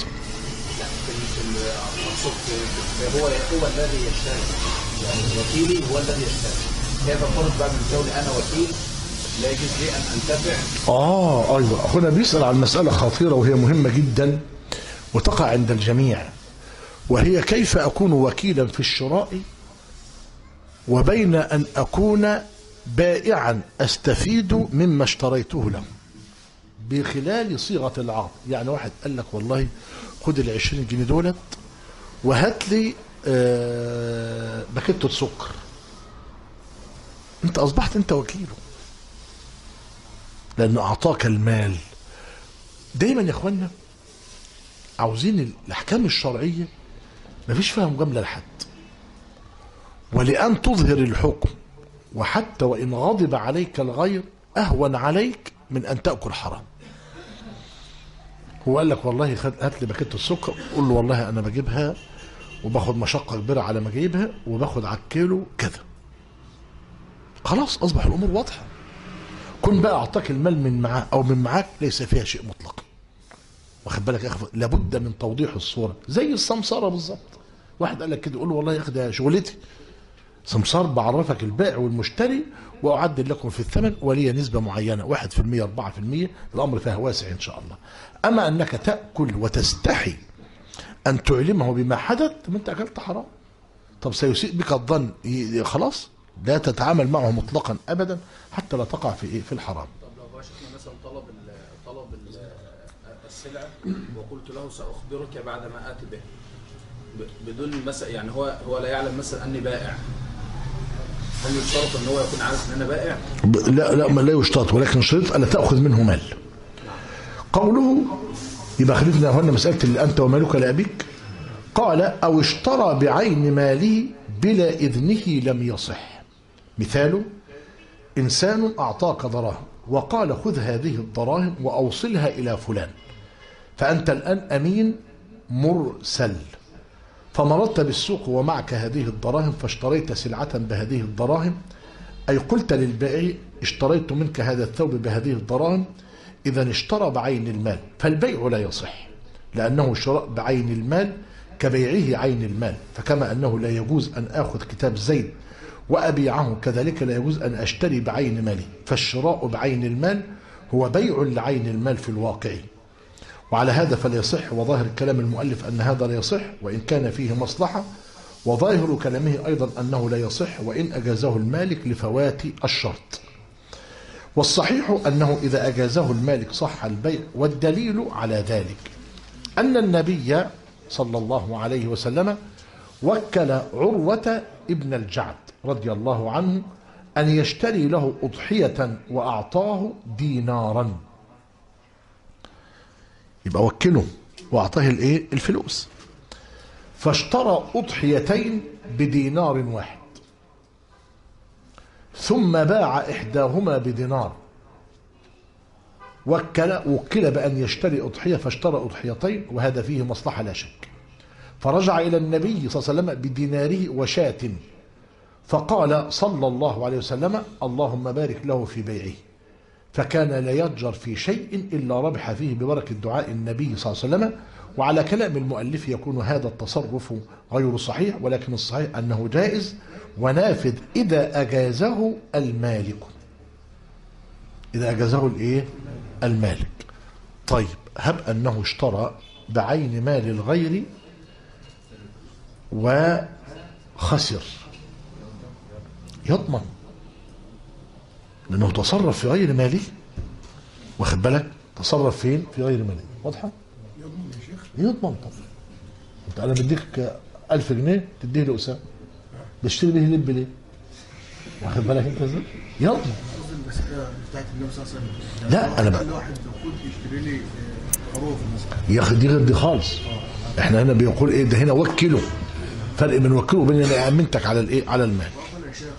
Speaker 6: أقصد هو هو الذي يشتري، يعني وكيلي هو الذي يشتري. كيف أفرق بقى من كوني أنا وكيل لا يجوز لي أن أنتفع؟
Speaker 1: آه أيوه، أخونا بيسأل عن مسألة خطيرة وهي مهمة جدا وتقع عند الجميع، وهي كيف أكون وكيلا في الشراء وبين أن أكون بائعا أستفيد مما اشتريته له بخلال صيغة العقد. يعني واحد قال لك والله خد العشرين جنيه دولت وهات لي آه باكيتة سكر، انت أصبحت انت وكيله لأنه أعطاك المال. دايما يا اخوانا عاوزين الأحكام الشرعية مفيش فيها مجاملة لحد، ولأن تظهر الحكم، وحتى وإن غضب عليك الغير أهون عليك من أن تأكل حرام. هو قال لك والله خد هات لي باكيت السكر، قول له والله أنا بجيبها وباخد مشقة كبيرة على ما اجيبها وباخد على الكيلو كذا. خلاص أصبح الأمور واضحة. كن بقى أعطاك المال من معاه أو من معاك ليس فيها شيء مطلق. واخد بالك يا اخي؟ لابد من توضيح الصوره، زي السمساره بالظبط. واحد قال لك كده، قول له والله يا اخي ده شغلتي سمسار، بعرفك البائع والمشتري واعدل لكم في الثمن ولي نسبه معينه واحد في المية أربعة في المية، الامر فيها واسع ان شاء الله. اما انك تاكل وتستحي ان تعلمه بما حدث، ما انت اكلت حرام. طب سيسيء بك الظن، خلاص لا تتعامل معه مطلقا ابدا حتى لا تقع في ايه؟ في الحرام.
Speaker 6: طب لو شفنا مثلا طلب طلب السلعه وقلت له ساخبرك بعد ما اتي به بدون مثلا، يعني هو هو لا يعلم مثلا اني بائع، هل يشترط ان هو يكون عارف ان انا بائع؟
Speaker 1: لا لا ما لا يشترط، ولكن شرط الا تاخذ منه مال. قوله يبقى خلفنا هنا مساله اللي انت ومالك لابيك. قال او اشترى بعين ماله بلا اذنه لم يصح. مثاله انسان اعطاك دراهم وقال خذ هذه الدراهم واوصلها الى فلان، فانت الان امين مرسل، فمررت بالسوق ومعك هذه الدراهم فاشتريت سلعة بهذه الدراهم، أي قلت للبائع اشتريت منك هذا الثوب بهذه الدراهم، إذا اشترى بعين المال، فالبيع لا يصح لأنه شراء بعين المال كبيعه عين المال. فكما أنه لا يجوز أن آخذ كتاب زيد وأبيعه، كذلك لا يجوز أن أشتري بعين مالي. فالشراء بعين المال هو بيع لعين المال في الواقع، وعلى هذا فلا يصح. وظاهر كلام المؤلف أن هذا لا يصح وإن كان فيه مصلحة، وظاهر كلامه أيضا أنه لا يصح وإن أجازه المالك لفوات الشرط. والصحيح أنه إذا أجازه المالك صح البيع، والدليل على ذلك أن النبي صلى الله عليه وسلم وكل عروة ابن الجعد رضي الله عنه أن يشتري له أضحية وأعطاه دينارا. يبقى وكله واعطاه الايه؟ الفلوس. فاشترى اضحيتين بدينار واحد، ثم باع احداهما بدينار. وكل وكل بان يشتري اضحيه فاشترى اضحيتين، وهذا فيه مصلحه لا شك. فرجع الى النبي صلى الله عليه وسلم بديناره وشاة، فقال صلى الله عليه وسلم اللهم بارك له في بيعه، فكان لا يتجر في شيء إلا ربح فيه ببركة دعاء النبي صلى الله عليه وسلم. وعلى كلام المؤلف يكون هذا التصرف غير صحيح، ولكن الصحيح أنه جائز ونافذ إذا أجازه المالك، إذا أجازه الإيه؟ المالك. طيب هب أنه اشترى بعين مال الغير وخسر، يضمن لأنه تصرف في غير ماله، واخد بالك؟ تصرف فين؟ في غير ماله. واضحة؟
Speaker 2: يضمن يا شيخ؟
Speaker 1: يضمن طبعا. انت انا بديك ألف جنيه تديه لأسامة، بشتري به لب ليه؟ واخد بالك انت ازاي؟ يضمن.
Speaker 2: المسألة بتاعت النبي صلى الله عليه وسلم،
Speaker 1: لا انا بقى
Speaker 2: كل واحد المفروض يشتري لي خروف مثلا،
Speaker 1: يا اخي دي غير دي خالص. احنا هنا بيقول ايه؟ ده هنا وكله، فرق بين وكله وبين انا امنتك على الايه؟ على المال.
Speaker 2: يا شيخ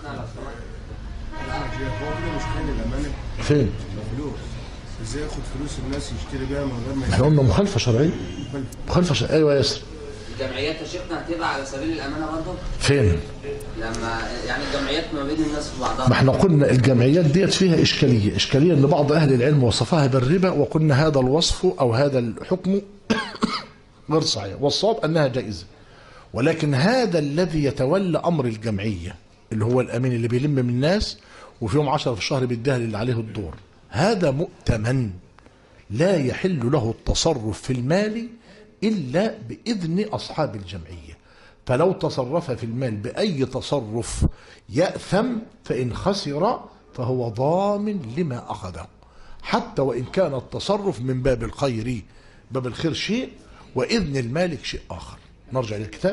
Speaker 2: هو كده مش خاين الامانه
Speaker 1: فين؟
Speaker 2: فلوس، ازاي ياخد فلوس الناس يشتري بيها من غير ما
Speaker 1: احنا قلنا مخالفه شرعيه. مخالفه شرعيه. ايوه يا ياسر.
Speaker 16: الجمعيات يا شيخنا هتبقى على سبيل الامانه برضه؟
Speaker 1: فين؟
Speaker 16: لما يعني الجمعيات ما بين الناس في بعضها.
Speaker 1: ما احنا قلنا الجمعيات ديت فيها اشكاليه، اشكاليه ان بعض اهل العلم وصفها بالربا، وقلنا هذا الوصف او هذا الحكم غير صحيح، والصواب انها جائزه. ولكن هذا الذي يتولى امر الجمعيه اللي هو الامين اللي بيلم من الناس وفي يوم عشرة في الشهر بيديها اللي عليه الدور، هذا مؤتمن لا يحل له التصرف في المال إلا بإذن أصحاب الجمعية. فلو تصرف في المال بأي تصرف يأثم، فإن خسر فهو ضامن لما أخذه، حتى وإن كان التصرف من باب الخير، باب الخير شيء وإذن المالك شيء آخر. نرجع للكتاب.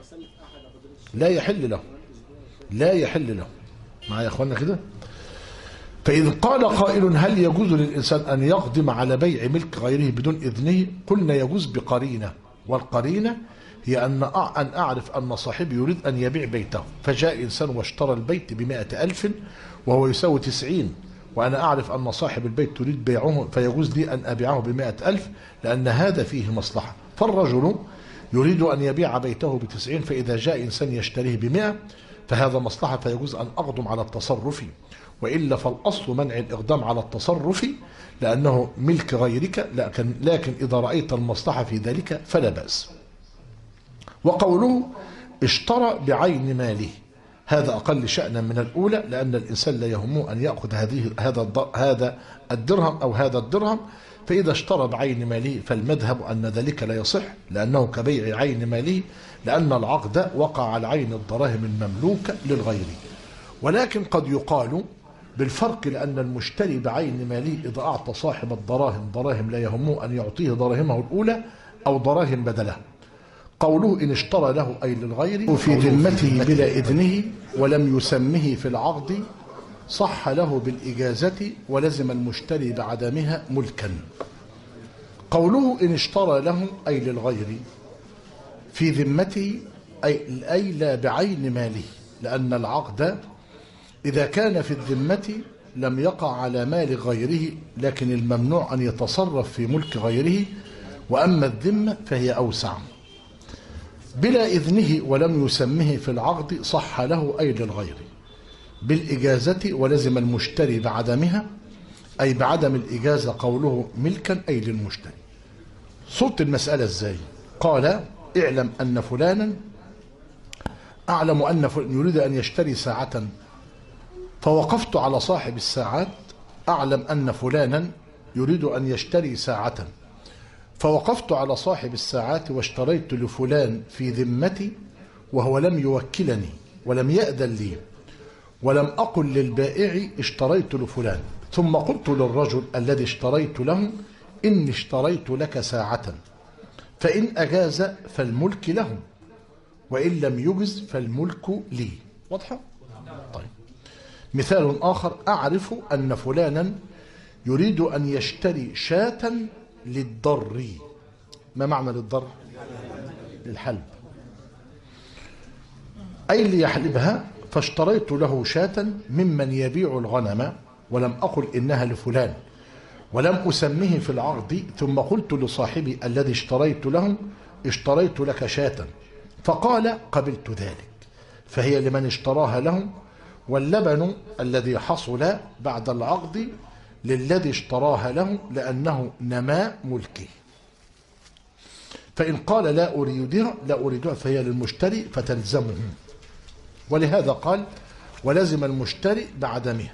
Speaker 1: لا يحل له، لا يحل له. معايا يا أخوانا كده؟ فإذ قال قائل هل يجوز للإنسان أن يقدم على بيع ملك غيره بدون إذنه؟ قلنا يجوز بقرينة، والقرينة هي أن أن أعرف أن صاحبي يريد أن يبيع بيته، فجاء إنسان واشترى البيت بمائة ألف وهو يساوي تسعين، وأنا أعرف أن صاحب البيت تريد بيعه، فيجوز لي أن أبيعه بمائة ألف لأن هذا فيه مصلحة. فالرجل يريد أن يبيع بيته بتسعين، فإذا جاء إنسان يشتريه بمائة فهذا مصلحة، فيجوز أن أقدم على التصرف، وإلا فالأصل منع الإقدام على التصرف لأنه ملك غيرك، لكن, لكن إذا رأيت المصلحة في ذلك فلا بأس. وقوله اشترى بعين ماله هذا أقل شأنا من الأولى، لأن الإنسان لا يهمه أن يأخذ هذه هذا هذا الدرهم أو هذا الدرهم، فإذا اشترى بعين ماله فالمذهب أن ذلك لا يصح لأنه كبيع عين ماله، لأن العقد وقع على عين الدراهم المملوكة للغير. ولكن قد يقال بالفرق، لأن المشتري بعين ماله إذا أعطى صاحب الدراهم دراهم لا يهمه أن يعطيه دراهمه الأولى أو دراهم بدله. قوله إن اشترى له أي للغير وفي ذمته بلا إذنه ولم يسمه في العقد صح له بالإجازة ولزم المشتري بعدمها ملكا. قوله إن اشترى له أي للغير في ذمته أي, أي لا بعين ماله، لأن العقد إذا كان في الذمة لم يقع على مال غيره، لكن الممنوع أن يتصرف في ملك غيره، وأما الذمة فهي أوسع. بلا إذنه ولم يسمه في العقد صح له أي للغير بالإجازة ولزم المشتري بعدمها أي بعدم الإجازة. قوله ملكا أي للمشتري. صوت المسألة إزاي؟ قال اعلم أن فلانا أعلم أن فلان يريد أن يشتري ساعة، فوقفت على صاحب الساعات أعلم أن فلانا يريد أن يشتري ساعة، فوقفت على صاحب الساعات واشتريت لفلان في ذمتي وهو لم يوكلني ولم يأذن لي، ولم أقل للبائع اشتريت لفلان، ثم قلت للرجل الذي اشتريت له إني اشتريت لك ساعة، فإن أجاز فالملك له، وإن لم يجز فالملك لي. واضحة؟ طيب. مثال آخر أعرف أن فلانا يريد أن يشتري شاة للضر. ما معنى للضر؟ للحلب، أي ليحلبها، فاشتريت له شاة ممن يبيع الغنم ولم أقل إنها لفلان ولم أسمه في العقد، ثم قلت لصاحبي الذي اشتريت له اشتريت لك شاة، فقال قبلت ذلك، فهي لمن اشتراها له، واللبن الذي حصل بعد العقد للذي اشتراها له لأنه نماء ملكه. فإن قال لا أريدها لا أريدها فهي للمشتري فتلزمه، ولهذا قال ولزم المشتري بعدمها.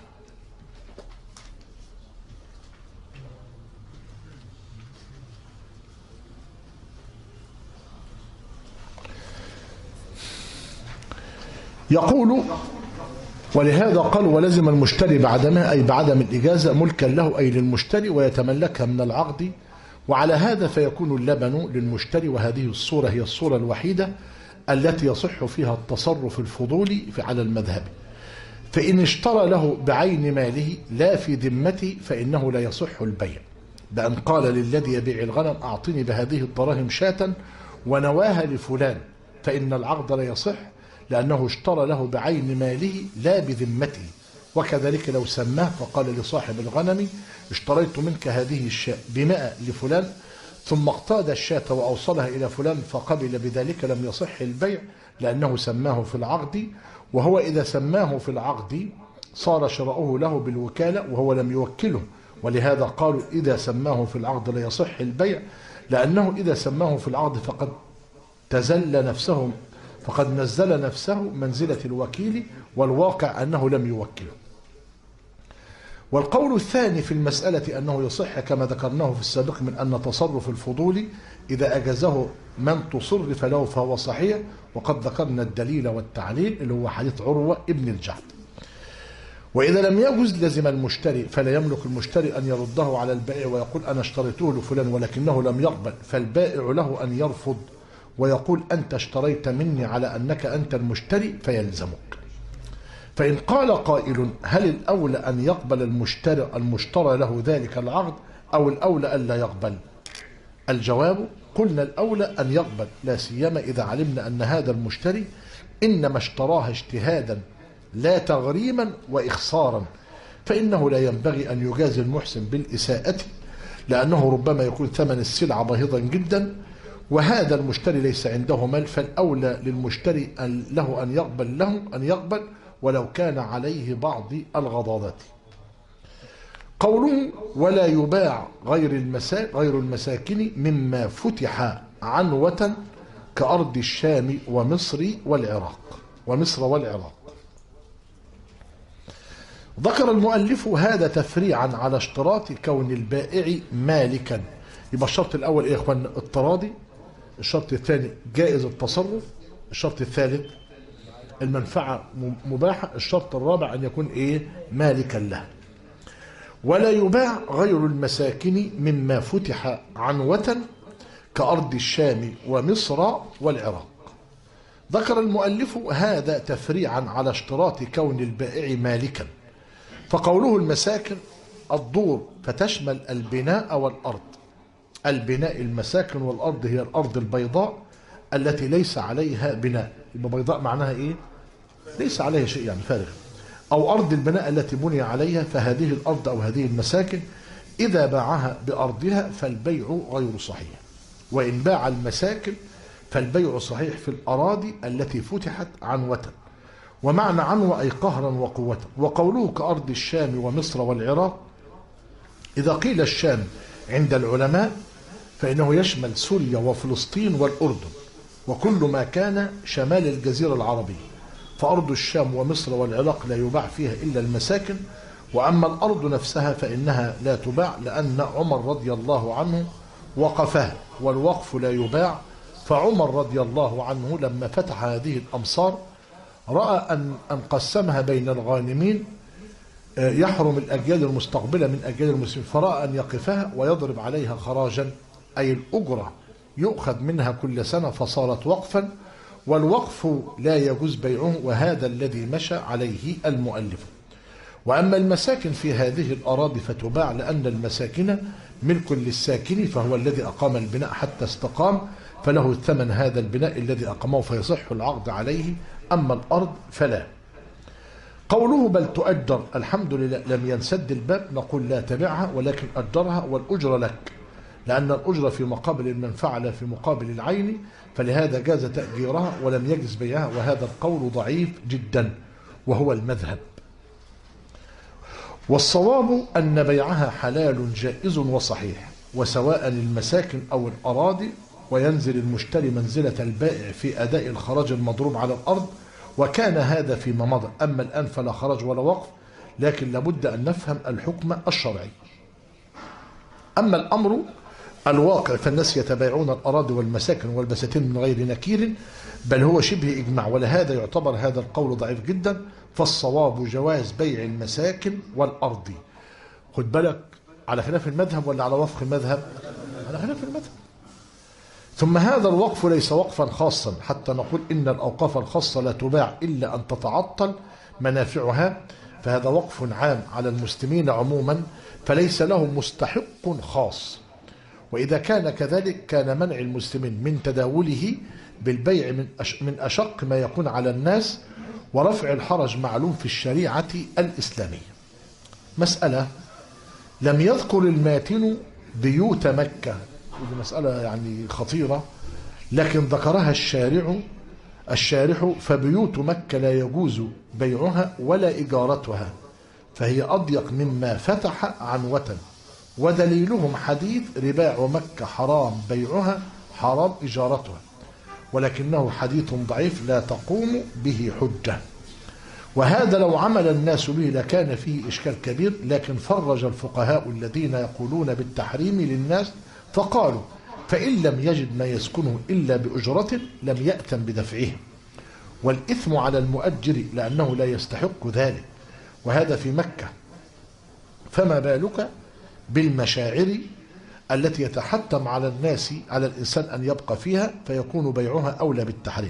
Speaker 1: يقول ولهذا قال ولزم المشتري بعدمها أي بعدم الإجازة ملكا له أي للمشتري ويتملكها من العقد. وعلى هذا فيكون اللبن للمشتري، وهذه الصورة هي الصورة الوحيدة التي يصح فيها التصرف الفضولي على المذهب. فإن اشترى له بعين ماله لا في ذمته فإنه لا يصح البيع، بأن قال للذي يبيع الغنم أعطني بهذه الدراهم شاة ونواها لفلان، فإن العقد لا يصح لأنه اشترى له بعين ماله لا بذمته. وكذلك لو سماه فقال لصاحب الغنم اشتريت منك هذه الشاة بمئة لفلان، ثم اقتاد الشاة وأوصلها إلى فلان فقبل بذلك، لم يصح البيع لأنه سماه في العقد. وهو إذا سماه في العقد صار شراؤه له بالوكالة وهو لم يوكله، ولهذا قالوا إذا سماه في العقد لا يصح البيع، لأنه إذا سماه في العقد فقد تزل نفسه فقد نزل نفسه منزلة الوكيل، والواقع أنه لم يوكله. والقول الثاني في المسألة أنه يصح كما ذكرناه في السابق من أن تصرف الفضول إذا أجازه من تصرف له فهو صحيح، وقد ذكرنا الدليل والتعليل اللي هو حديث عروة ابن الجعد. وإذا لم يجوز لزم المشتري، فلا يملك المشتري أن يرده على البائع ويقول أنا اشتريته لفلان ولكنه لم يقبل، فالبائع له أن يرفض ويقول أنت اشتريت مني على أنك أنت المشتري فيلزمك. فإن قال قائل هل الأولى أن يقبل المشتري المشترى له ذلك العقد أو الأولى ألا يقبل؟ الجواب قلنا الأولى أن يقبل، لا سيما إذا علمنا أن هذا المشتري إنما اشتراها اجتهادا لا تغريما وإخسارا، فإنه لا ينبغي أن يجازي المحسن بالإساءة، لأنه ربما يكون ثمن السلعة باهظا جدا وهذا المشتري ليس عنده مال، فالأولى للمشتري له أن يقبل له أن يقبل ولو كان عليه بعض الغضاضات. قوله ولا يباع غير المسا غير المساكن مما فتح عنوة كأرض الشام ومصر والعراق ومصر والعراق. ذكر المؤلف هذا تفريعا على اشتراط كون البائع مالكا. يبقى الشرط الأول إيه يا إخوان؟ التراضي. الشرط الثاني جائز التصرف. الشرط الثالث المنفعة مباحة. الشرط الرابع أن يكون إيه؟ مالكا له. ولا يباع غير المساكن مما فتح عنوة كأرض الشام ومصر والعراق. ذكر المؤلف هذا تفريعا على اشتراط كون البائع مالكا. فقوله المساكن الدور فتشمل البناء والأرض. البناء المساكن، والأرض هي الأرض البيضاء التي ليس عليها بناء. يبقى بيضاء معناها إيه؟ ليس عليها شيء يعني فارغ. أو أرض البناء التي بني عليها، فهذه الأرض أو هذه المساكن إذا باعها بأرضها فالبيع غير صحيح. وإن باع المساكن فالبيع صحيح في الأراضي التي فتحت عنوة. ومعنى عنوة أي قهرا وقوة. وقوله كأرض الشام ومصر والعراق، إذا قيل الشام عند العلماء فإنه يشمل سوريا وفلسطين والأردن وكل ما كان شمال الجزيرة العربية. فأرض الشام ومصر والعراق لا يباع فيها إلا المساكن. وأما الأرض نفسها فإنها لا تباع، لأن عمر رضي الله عنه وقفها، والوقف لا يباع. فعمر رضي الله عنه لما فتح هذه الأمصار رأى أن أن قسمها بين الغانمين يحرم الأجيال المستقبلة من أجيال المسلمين، فرأى أن يقفها ويضرب عليها خراجا أي الأجرة يؤخذ منها كل سنة، فصارت وقفا، والوقف لا يجوز بيعه، وهذا الذي مشى عليه المؤلف. وأما المساكن في هذه الأراضي فتباع، لأن المساكن ملك للساكن فهو الذي أقام البناء حتى استقام، فله الثمن هذا البناء الذي أقامه فيصح العقد عليه. أما الأرض فلا. قوله بل تؤجر، الحمد لله لم ينسد الباب، نقول لا تبعها ولكن أجرها والأجر لك، لأن الأجرة في مقابل المنفعة لا في مقابل العين، فلهذا جاز تأجيرها ولم يجز بيعها، وهذا القول ضعيف جدا وهو المذهب. والصواب أن بيعها حلال جائز وصحيح، وسواء المساكن أو الأراضي، وينزل المشتري منزلة البائع في أداء الخراج المضروب على الأرض، وكان هذا فيما مضى. أما الآن فلا خراج ولا وقف، لكن لابد أن نفهم الحكم الشرعي. أما الأمر الواقع فالناس يتبايعون الأراضي والمساكن والبساتين من غير نكير، بل هو شبه إجماع، ولهذا يعتبر هذا القول ضعيف جدا. فالصواب جواز بيع المساكن والأرض. خد بالك، على خلاف المذهب ولا على وفق المذهب؟ على خلاف المذهب. ثم هذا الوقف ليس وقفا خاصا حتى نقول إن الأوقاف الخاصة لا تباع إلا أن تتعطل منافعها، فهذا وقف عام على المسلمين عموما، فليس له مستحق خاص. وإذا كان كذلك كان منع المسلمين من تداوله بالبيع من من أشق ما يكون على الناس، ورفع الحرج معلوم في الشريعة الإسلامية. مسألة لم يذكر الماتن بيوت مكة، ودي مسألة يعني خطيرة، لكن ذكرها الشارع الشارح فبيوت مكة لا يجوز بيعها ولا إجارتها، فهي أضيق مما فتح عنوة، ودليلهم حديث رباع مكة حرام بيعها حرام إجارتها، ولكنه حديث ضعيف لا تقوم به حجة. وهذا لو عمل الناس به لكان فيه إشكال كبير، لكن فرج الفقهاء الذين يقولون بالتحريم للناس فقالوا فإن لم يجد ما يسكنه إلا بأجرة لم يأتم بدفعه، والإثم على المؤجر لأنه لا يستحق ذلك، وهذا في مكة. فما بالك بالمشاعر التي يتحتم على الناس على الإنسان أن يبقى فيها، فيكون بيعها أولى بالتحريم.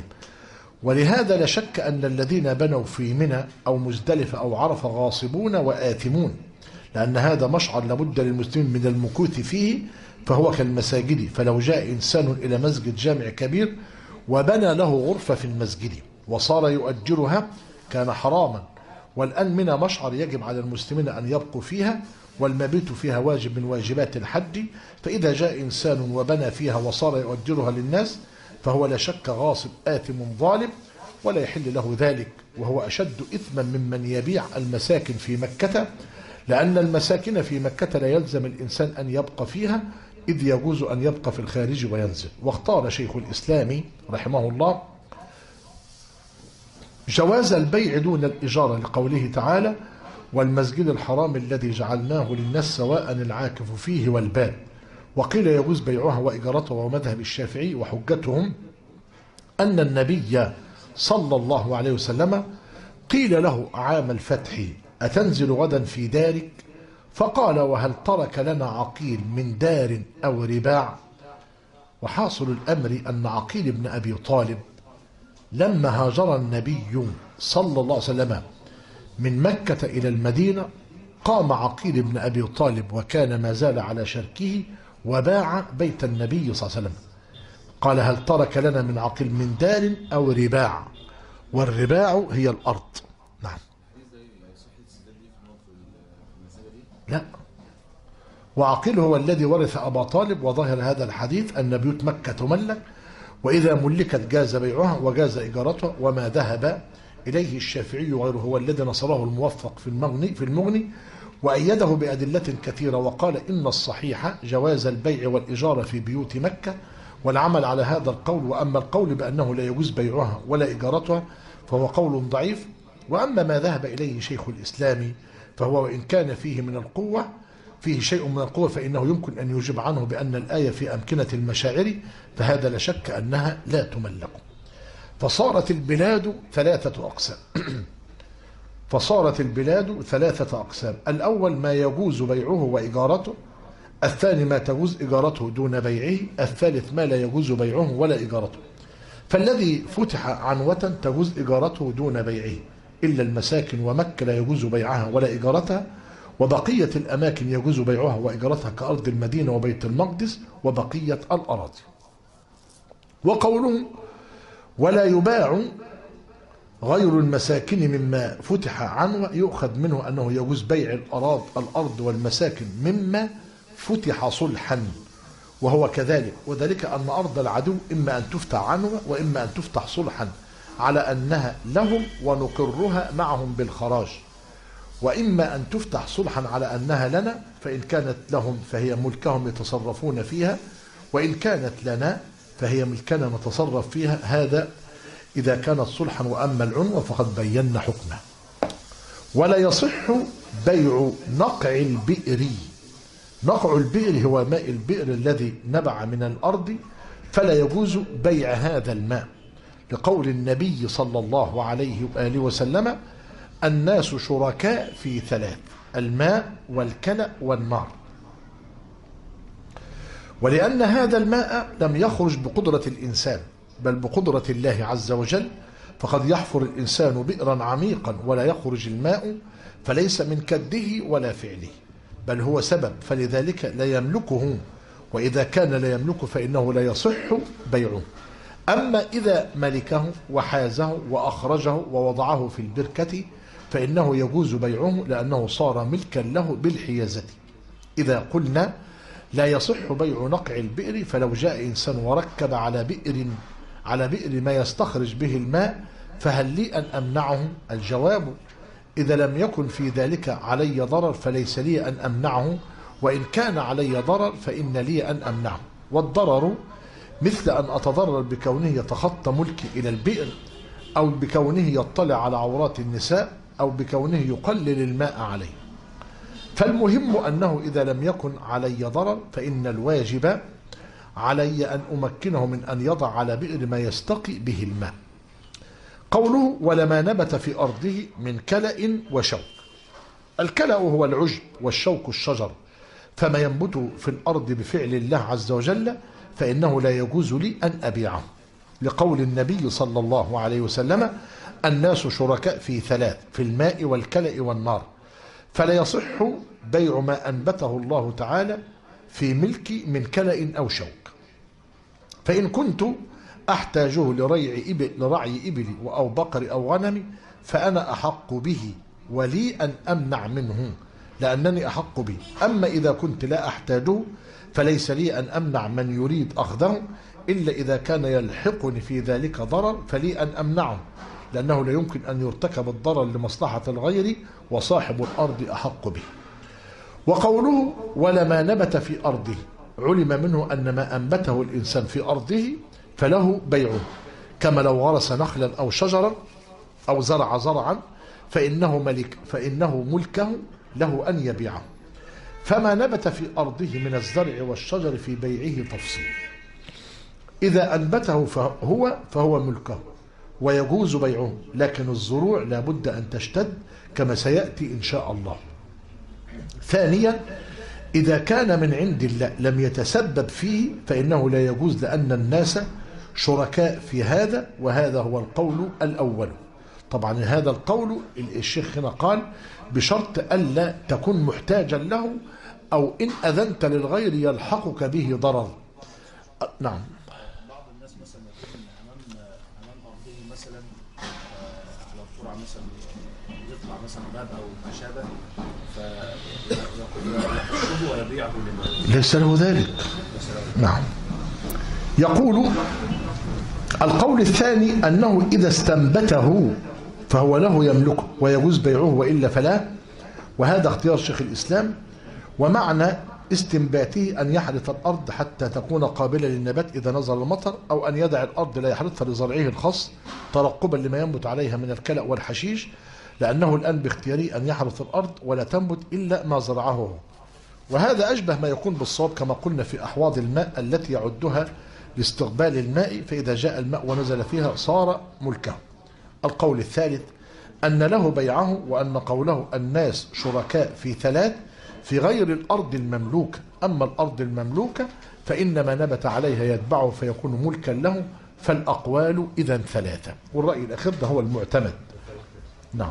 Speaker 1: ولهذا لا شك أن الذين بنوا في منى أو مزدلفة أو عرفة غاصبون وآثمون، لأن هذا مشعر لابد للمسلمين من المكوث فيه، فهو كالمساجد. فلو جاء إنسان إلى مسجد جامع كبير وبنى له غرفة في المسجد وصار يؤجرها كان حراما. والآن منى مشعر يجب على المسلمين أن يبقوا فيها، والمبيت فيها واجب من واجبات الحج، فإذا جاء إنسان وبنى فيها وصار يؤجرها للناس فهو لا شك غاصب آثم ظالم، ولا يحل له ذلك، وهو أشد إثما ممن يبيع المساكن في مكة، لأن المساكن في مكة لا يلزم الإنسان أن يبقى فيها، إذ يجوز أن يبقى في الخارج وينزل. واختار شيخ الإسلام رحمه الله جواز البيع دون الإجارة لقوله تعالى والمسجد الحرام الذي جعلناه للناس سواء العاكف فيه والباد. وقيل يجوز بيعها وإجارتها، ومذهب الشافعي وحجتهم أن النبي صلى الله عليه وسلم قيل له عام الفتح أتنزل غدا في دارك؟ فقال وهل ترك لنا عقيل من دار أو رباع؟ وحاصل الأمر أن عقيل بن أبي طالب لما هاجر النبي صلى الله عليه وسلم من مكة إلى المدينة قام عقيل بن أبي طالب وكان ما زال على شركه وباع بيت النبي صلى الله عليه وسلم. قال هل ترك لنا من عقيل من دار أو رباع؟ والرباع هي الأرض. نعم. لا، وعقيل هو الذي ورث أبا طالب، وظاهر هذا الحديث أن بيوت مكة تملك، وإذا ملكت جاز بيعها وجاز إجارتها، وما ذهب إليه الشافعي وغيره هو الذي نصره الموفق في المغني في المغني وأيده بأدلة كثيرة، وقال إن الصحيح جواز البيع والإجارة في بيوت مكة، والعمل على هذا القول. وأما القول بأنه لا يجوز بيعها ولا إجارتها فهو قول ضعيف. وأما ما ذهب إليه شيخ الإسلام فهو وإن كان فيه من القوة فيه شيء من القوة فإنه يمكن أن يجيب عنه بأن الآية في أمكنة المشاعر، فهذا لا شك أنها لا تملك. فصارت البلاد ثلاثة أقسام فصارت البلاد ثلاثة أقسام الأول ما يجوز بيعه وإجارته، الثاني ما تجوز إجارته دون بيعه، الثالث ما لا يجوز بيعه ولا إجارته. فالذي فتح عنوة تجوز إجارته دون بيعه، إلا المساكن ومكة لا يجوز بيعها ولا إجارتها، وبقية الأماكن يجوز بيعها وإجارتها كأرض المدينة وبيت المقدس وبقية الأراضي. وقولهم ولا يباع غير المساكن مما فتح عنه يؤخذ منه أنه يجوز بيع الأراض الأرض والمساكن مما فتح صلحا، وهو كذلك، وذلك أن أرض العدو إما أن تفتح عنه وإما أن تفتح صلحا على أنها لهم ونقرها معهم بالخراج. وإما أن تفتح صلحا على أنها لنا، فإن كانت لهم فهي ملكهم يتصرفون فيها، وإن كانت لنا فهي ملكنا نتصرف فيها. هذا إذا كانت صلحا. وأما العنوة فقد بينا حكمه. ولا يصح بيع نقع البئر. نقع البئر هو ماء البئر الذي نبع من الأرض، فلا يجوز بيع هذا الماء، لقول النبي صلى الله عليه وآله وسلم: الناس شركاء في ثلاث: الماء والكلأ والنار. ولأن هذا الماء لم يخرج بقدرة الإنسان بل بقدرة الله عز وجل، فقد يحفر الإنسان بئرا عميقا ولا يخرج الماء، فليس من كده ولا فعله، بل هو سبب، فلذلك لا يملكه. وإذا كان لا يملكه فإنه لا يصح بيعه. أما إذا ملكه وحازه وأخرجه ووضعه في البركة فإنه يجوز بيعه، لأنه صار ملكا له بالحيازة. إذا قلنا لا يصح بيع نقع البئر، فلو جاء إنسان وركب على بئر على بئر ما يستخرج به الماء، فهل لي أن أمنعه؟ الجواب: إذا لم يكن في ذلك علي ضرر فليس لي أن أمنعه، وإن كان علي ضرر فإن لي أن أمنعه. والضرر مثل أن أتضرر بكونه يتخطى ملكي إلى البئر، أو بكونه يطلع على عورات النساء، أو بكونه يقلل الماء عليه. فالمهم أنه إذا لم يكن علي ضرر فإن الواجب علي أن أمكنه من أن يضع على بئر ما يستقي به الماء. قوله: ولما نبت في أرضه من كلأ وشوك. الكلأ هو العشب، والشوك الشجر، فما ينبت في الأرض بفعل الله عز وجل فإنه لا يجوز لي أن أبيعه، لقول النبي صلى الله عليه وسلم: الناس شركاء في ثلاث: في الماء والكلأ والنار. فلا يصح بيع ما أنبته الله تعالى في ملكي من كلأ أو شوك. فإن كنت أحتاجه لرعي إبل لرعي إبلي أو بقر أو غنمي فأنا أحق به، ولي أن أمنع منه لأنني أحق به. أما إذا كنت لا أحتاجه فليس لي أن أمنع من يريد أخذه، إلا إذا كان يلحقني في ذلك ضرر فلي أن أمنعه، لأنه لا يمكن أن يرتكب الضرر لمصلحة الغير، وصاحب الأرض أحق به. وقوله: ولما نبت في أرضه، علم منه أن ما أنبته الإنسان في أرضه فله بيعه، كما لو غرس نخلا أو شجرا أو زرع زرعا فإنه ملك فإنه ملكه له أن يبيعه. فما نبت في أرضه من الزرع والشجر في بيعه تفصيل. إذا أنبته فهو فهو ملكه ويجوز بيعه، لكن الزروع لا بد أن تشتد كما سيأتي إن شاء الله. ثانيا: إذا كان من عند الله لم يتسبب فيه فإنه لا يجوز، لأن الناس شركاء في هذا، وهذا هو القول الأول. طبعا هذا القول الشيخ هنا قال بشرط ألا تكون محتاجا له، أو إن أذنت للغير يلحقك به ضرر. نعم.
Speaker 6: بعض الناس مثلا يكون أمام أمام أرضه مثلا على القرعة مثلا يطلع مثلا باب أو ما شابه، فيأخذه ويبيعه للناس.
Speaker 1: ليس له ذلك. نعم. يقول القول الثاني أنه إذا استنبته فهو له يملكه ويجوز بيعه، وإلا فلا. وهذا اختيار شيخ الإسلام. ومعنى استنباته أن يحرث الأرض حتى تكون قابلة للنبات إذا نزل المطر، أو أن يدع الأرض لا يحرثها لزرعه الخاص ترقبا لما ينبت عليها من الكلأ والحشيش، لأنه الآن باختياره أن يحرث الأرض ولا تنبت إلا ما زرعه. وهذا أشبه ما يكون بالصواب كما قلنا في أحواض الماء التي يعدها لاستقبال الماء، فإذا جاء الماء ونزل فيها صار ملكه. القول الثالث أن له بيعه، وأن قوله الناس شركاء في ثلاث في غير الأرض المملوكة. أما الأرض المملوكة فإن ما نبت عليها يتبعه فيكون ملكا له. فالأقوال إذن ثلاثة، والرأي الأخير ده هو المعتمد. نعم.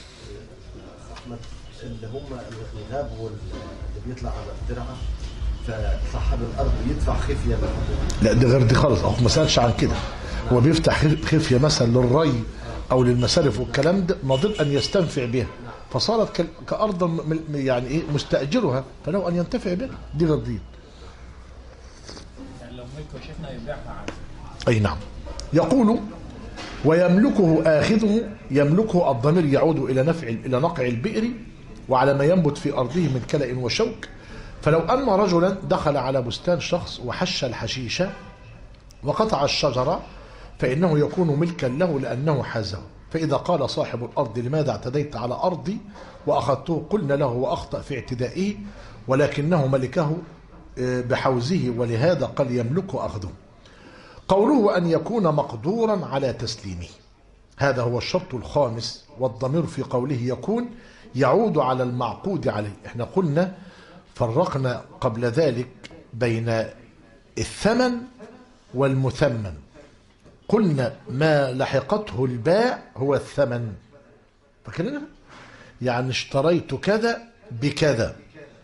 Speaker 14: اللي هم الغاب واللي بيطلع على الدرعة، فصاحب الأرض يدفع خفية.
Speaker 1: لا ده غير دي خالص، أو ما سألش عن كده. هو بيفتح خفية مثلا للري أو للمسارف والكلام ده، نظير أن يستنفع بها، فصارت كأرض يعني إيه مستأجرها، فله أن ينتفع بها. دي غير دي.
Speaker 6: يعني لو ملكه شفنا يبيعها عادي.
Speaker 1: أي نعم. يقول: ويملكه آخذه. يملكه الضمير يعود إلى نفع إلى نقع البئر، وعلى ما ينبت في أرضه من كلأ وشوك. فلو أن رجلا دخل على بستان شخص وحش الحشيش وقطع الشجرة فإنه يكون ملكا له لأنه حازه. فإذا قال صاحب الأرض لماذا اعتديت على أرضي وأخذته، قلنا له وأخطأ في اعتدائه ولكنه ملكه بحوزه ولهذا قال يملك أخذه. قوله أن يكون مقدورا على تسليمه، هذا هو الشرط الخامس، والضمير في قوله يكون يعود على المعقود عليه. احنا قلنا فرقنا قبل ذلك بين الثمن والمثمن، قلنا ما لحقته الباع هو الثمن، فاكرين؟ يعني اشتريت كذا بكذا،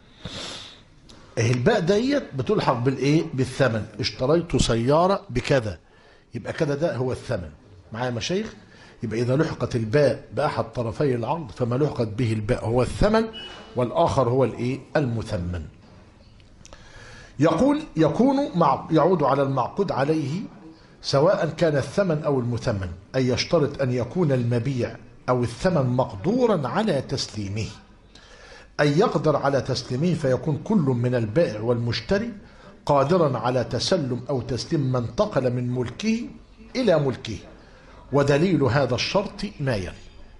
Speaker 1: الباء ديت بتلحق بالايه؟ بالثمن. اشتريت سياره بكذا، يبقى كذا ده هو الثمن. معايا مشايخ؟ يبقى اذا لحقت الباء باحد طرفي العقد فما لحقت به الباء هو الثمن والاخر هو الايه؟ المثمن. يقول يكون مع يعود على المعقود عليه سواء كان الثمن او المثمن، اي يشترط ان يكون المبيع او الثمن مقدورا على تسليمه، أي يقدر على تسليمه، فيكون كل من البائع والمشتري قادرا على تسلم أو تسليم ما انتقل من ملكه إلى ملكه. ودليل هذا الشرط ما يلي.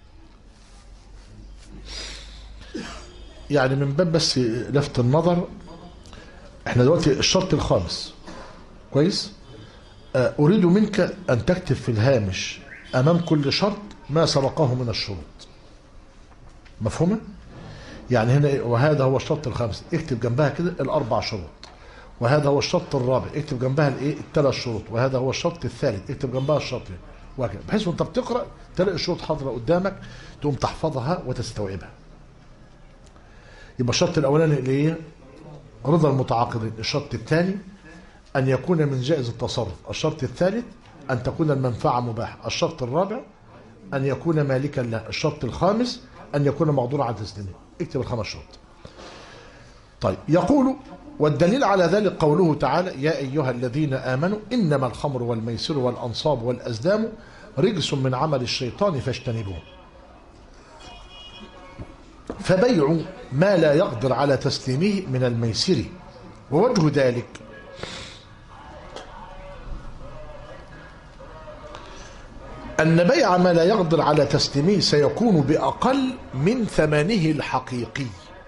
Speaker 1: يعني من باب بس لفت النظر، احنا دلوقتي الشرط الخامس كويس، أريد منك أن تكتب في الهامش أمام كل شرط ما سبقه من الشروط. مفهومة؟ يعني هنا وهذا هو الشرط الخامس، اكتب جنبها كده الاربع شروط. وهذا هو الشرط الرابع، اكتب جنبها الايه؟ الثلاث شروط. وهذا هو الشرط الثالث، اكتب جنبها الشرط، وهكذا، بحيث وانت بتقرا تلاقي الشروط حاضره قدامك تقوم تحفظها وتستوعبها. يبقى الشرط الاولاني الايه؟ رضا المتعاقدين. الشرط الثاني ان يكون من جائز التصرف. الشرط الثالث ان تكون المنفعه مباحه. الشرط الرابع ان يكون مالكا له. الشرط الخامس ان يكون مقدورا على تسليمه. اكتب الخمس شروط. طيب، يقول والدليل على ذلك قوله تعالى يا أيها الذين آمنوا إنما الخمر والميسر والأنصاب والأزلام رجس من عمل الشيطان فاجتنبوه. فبيع ما لا يقدر على تسليمه من الميسر، ووجه ذلك أن بيع ما لا يقدر على تسليمه سيكون بأقل من ثمنه الحقيقي،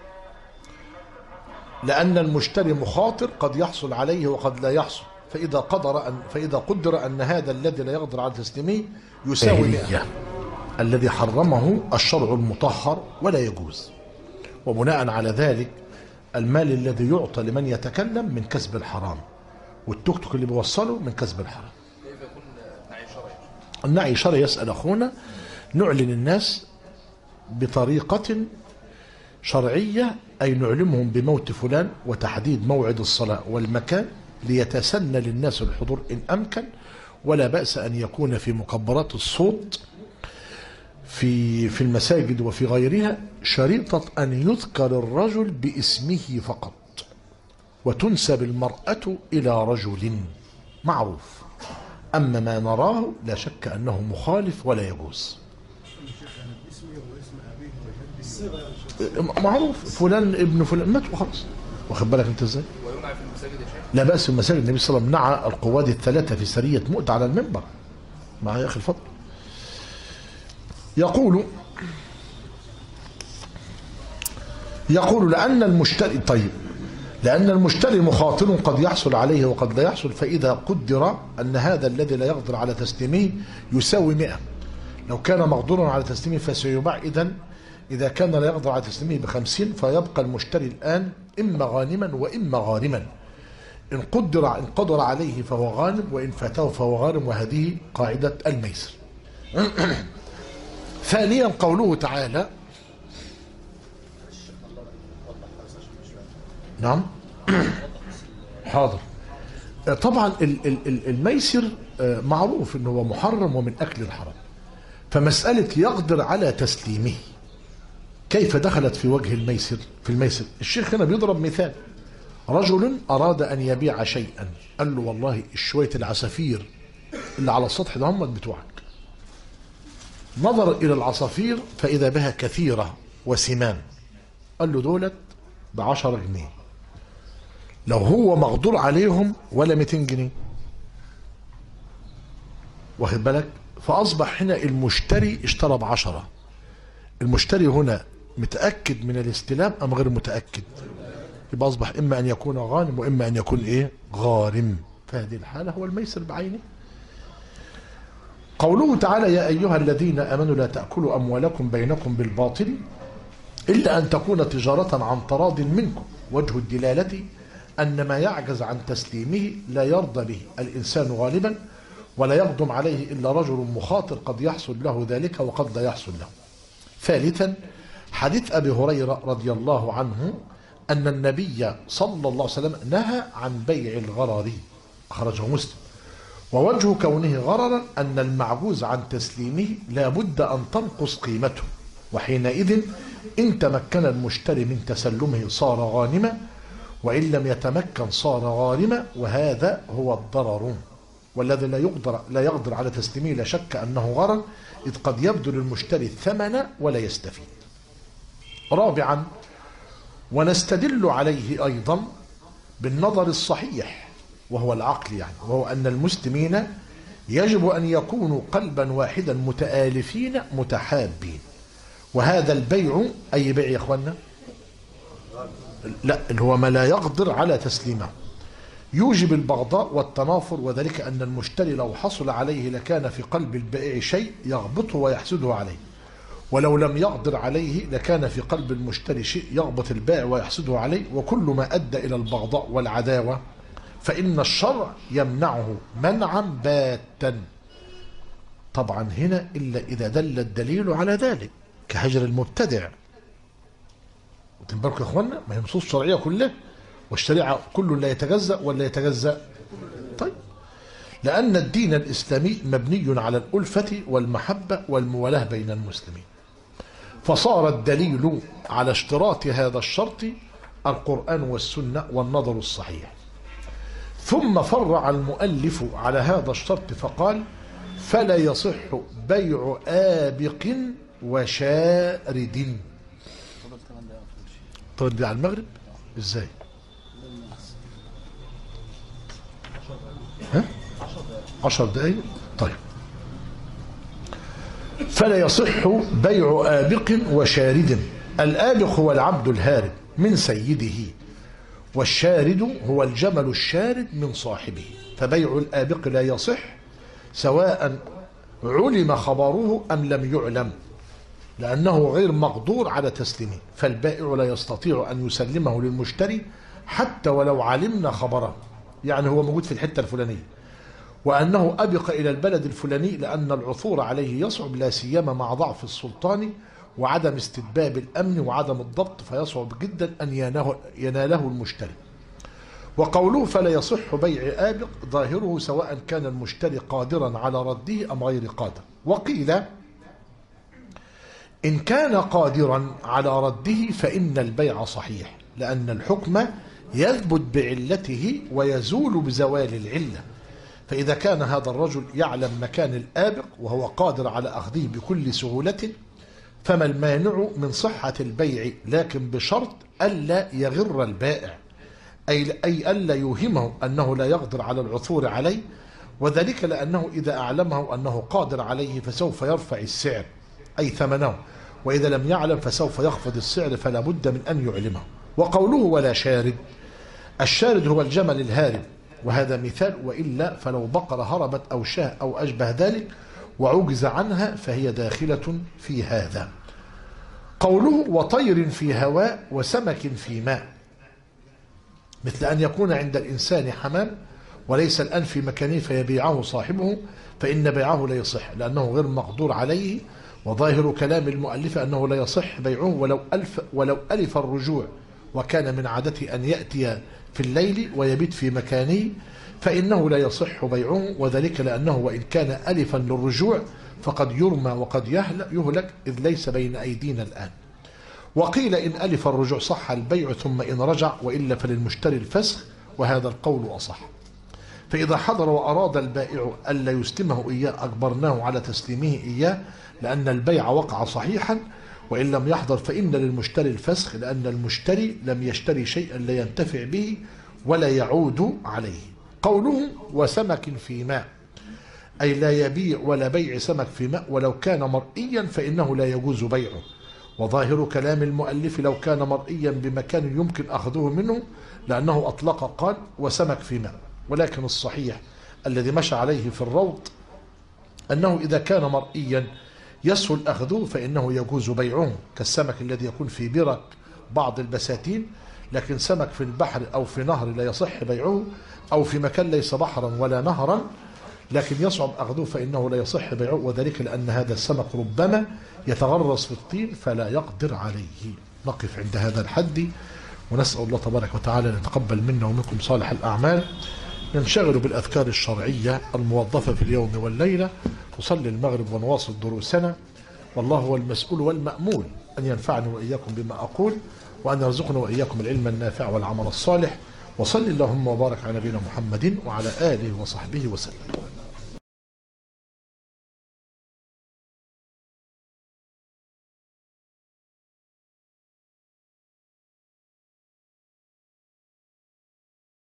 Speaker 1: لأن المشتري مخاطر قد يحصل عليه وقد لا يحصل. فإذا قدر أن فإذا قدر أن هذا الذي لا يقدر على تسليمه يساوي مئة، الذي حرمه الشرع المطهر ولا يجوز. وبناء على ذلك المال الذي يعطى لمن يتكلم من كسب الحرام، والتوك توك اللي بيوصله من كسب الحرام. النعي شرعي. يسأل أخونا نعلن الناس بطريقة شرعية، أي نعلمهم بموت فلان وتحديد موعد الصلاة والمكان ليتسنى للناس الحضور إن أمكن، ولا بأس أن يكون في مكبرات الصوت في في المساجد وفي غيرها شريطة أن يذكر الرجل باسمه فقط وتنسب المرأة إلى رجل معروف. أما ما نراه لا شك أنه مخالف ولا يجوز. معروف فلان ابن فلان مات وخلاص، واخد بالك انت ازاي؟
Speaker 4: ويمنع في المساجد يا شيخ؟
Speaker 1: لا بأس في المساجد. النبي صلى الله عليه وسلم نعى القواد الثلاثة في سرية مؤتة على المنبر. معايا يا أخي الفضل. يقول يقول لأن المشتري طيب لأن المشتري مخاطر قد يحصل عليه وقد لا يحصل، فإذا قدر أن هذا الذي لا يقدر على تسليمه يساوي مئة، لو كان مقدورا على تسليمه فسيباع. إذن إذا كان لا يقدر على تسليمه بخمسين فيبقى المشتري الآن إما غانما وإما غارما. إن قدر إن قدر عليه فهو غانم، وإن فاته فهو غارم، وهذه قاعدة الميسر. ثانيا قوله تعالى نعم حاضر. طبعا الميسر معروف انه هو محرم ومن اكل الحرام، فمسألة يقدر على تسليمه كيف دخلت في وجه الميسر؟ في الميسر الشيخ هنا بيضرب مثال. رجل اراد ان يبيع شيئا، قال له والله شوية العصافير اللي على السطح ده هم بتوعك. نظر الى العصافير فاذا بها كثيرة وسمان، قال له دولت بعشرة جنيه، لو هو مقدور عليهم ولا مئتين جنيه، واخد بالك؟ فأصبح هنا المشتري اشترى بعشرة. المشتري هنا متأكد من الاستلام أم غير متأكد؟ يبقى أصبح إما أن يكون غانم وإما أن يكون إيه؟ غارم. فهذه الحالة هو الميسر بعينه. قوله تعالى يا أيها الذين آمنوا لا تأكلوا أموالكم بينكم بالباطل إلا أن تكون تجارة عن تراض منكم. وجه الدلالة أن ما يعجز عن تسليمه لا يرضى به الإنسان غالبا، ولا يقدم عليه إلا رجل مخاطر قد يحصل له ذلك وقد لا يحصل له. ثالثا حديث أبي هريرة رضي الله عنه أن النبي صلى الله عليه وسلم نهى عن بيع الغرر، أخرجه مسلم. ووجه كونه غررا أن المعجوز عن تسليمه لا بد أن تنقص قيمته، وحينئذ إن تمكن المشتري من تسلمه صار غانما، وإن لم يتمكن صار غارما، وهذا هو الضرر. والذي لا يقدر لا يقدر على تسليمه لا شك أنه غرر، إذ قد يبذل المشتري الثمن ولا يستفيد. رابعا ونستدل عليه أيضا بالنظر الصحيح وهو العقل، يعني وهو أن المسلمين يجب أن يكونوا قلبا واحدا متآلفين متحابين. وهذا البيع أي بيع يا أخوانا؟ لا، اللي هو ما لا يقدر على تسليمه يوجب البغضاء والتنافر، وذلك أن المشتري لو حصل عليه لكان في قلب البائع شيء يغبطه ويحسده عليه، ولو لم يقدر عليه لكان في قلب المشتري شيء يغبط البائع ويحسده عليه. وكل ما أدى إلى البغضاء والعداوة فإن الشرع يمنعه منعا باتا. طبعا هنا إلا إذا دل الدليل على ذلك، كهجر المبتدع. وتنبالكم يا إخوانا، ما هي نصوص شرعية كلها، والشريعة كل لا يتجزأ ولا يتجزأ. طيب، لأن الدين الإسلامي مبني على الألفة والمحبة والموالاة بين المسلمين، فصار الدليل على اشتراط هذا الشرط القرآن والسنة والنظر الصحيح. ثم فرع المؤلف على هذا الشرط فقال فلا يصح بيع آبق وشارد. طب دي على المغرب ازاي؟ ها؟ عشر دقايق. طيب، فلا يصح بيع آبق وشارد. الآبق هو العبد الهارب من سيده، والشارد هو الجمل الشارد من صاحبه. فبيع الآبق لا يصح سواء علم خبره أم لم يعلم، لأنه غير مقدور على تسليمه. فالبائع لا يستطيع أن يسلمه للمشتري حتى ولو علمنا خبره، يعني هو موجود في الحتة الفلانية وأنه أبق إلى البلد الفلاني، لأن العثور عليه يصعب، لا سيما مع ضعف السلطان وعدم استتباب الأمن وعدم الضبط، فيصعب جدا أن يناله المشتري. وقوله فلا يصح بيع آبق ظاهره سواء كان المشتري قادرا على رده أم غير قادر. وقيل إن كان قادرا على رده فإن البيع صحيح، لأن الحكم يثبت بعلته ويزول بزوال العلة. فإذا كان هذا الرجل يعلم مكان الآبق وهو قادر على أخذه بكل سهولة فما المانع من صحة البيع، لكن بشرط ألا يغر البائع، أي أي ألا يوهمه أنه لا يقدر على العثور عليه، وذلك لأنه إذا أعلمه أنه قادر عليه فسوف يرفع السعر أي ثمنه، وإذا لم يعلم فسوف يخفض السعر، فلا بد من أن يعلمه. وقوله ولا شارد، الشارد هو الجمل الهارب، وهذا مثال، وإلا فلو بقرة هربت أو شاه أو أشبه ذلك وعجز عنها فهي داخلة في هذا. قوله وطير في هواء وسمك في ماء، مثل أن يكون عند الإنسان حمام وليس الآن في مكانه فيبيعه صاحبه، فإن بيعه لا يصح لأنه غير مقدور عليه. وظاهر كلام المؤلف أنه لا يصح بيعه ولو ألف ولو ألف الرجوع، وكان من عادته أن يأتي في الليل ويبيت في مكانه، فإنه لا يصح بيعه، وذلك لأنه وإن كان ألفا للرجوع فقد يرمى وقد يهلك، إذ ليس بين أيدينا الآن. وقيل إن ألف الرجوع صح البيع ثم إن رجع، وإلا فللمشتري الفسخ، وهذا القول أصح. فإذا حضر وأراد البائع ألا يسلمه إياه أجبرناه على تسليمه إياه، لأن البيع وقع صحيحا، وإن لم يحضر فإن للمشتري الفسخ، لأن المشتري لم يشتري شيئا لا ينتفع به ولا يعود عليه. قوله وسمك في ماء، أي لا يبيع ولا بيع سمك في ماء ولو كان مرئيا فإنه لا يجوز بيعه. وظاهر كلام المؤلف لو كان مرئيا بمكان يمكن أخذه منه، لأنه أطلق قال وسمك في ماء. ولكن الصحيح الذي مشى عليه في الروض أنه إذا كان مرئيا يسهل أخذه فإنه يجوز بيعه، كالسمك الذي يكون في برك بعض البساتين، لكن سمك في البحر أو في نهر لا يصح بيعه، أو في مكان ليس بحرا ولا نهرا لكن يصعب أخذه فإنه لا يصح بيعه، وذلك لأن هذا السمك ربما يتغرس في الطين فلا يقدر عليه. نقف عند هذا الحد، ونسأل الله تبارك وتعالى أن يتقبل منا ومنكم صالح الأعمال. ننشغل بالأذكار الشرعية الموظفة في اليوم والليلة، نصلي المغرب ونواصل دروسنا، والله هو المسؤول والمأمول أن ينفعني وإياكم بما أقول، وأن يرزقنا وإياكم العلم النافع والعمل الصالح. وصل اللهم وبارك على نبينا محمد وعلى آله وصحبه وسلم.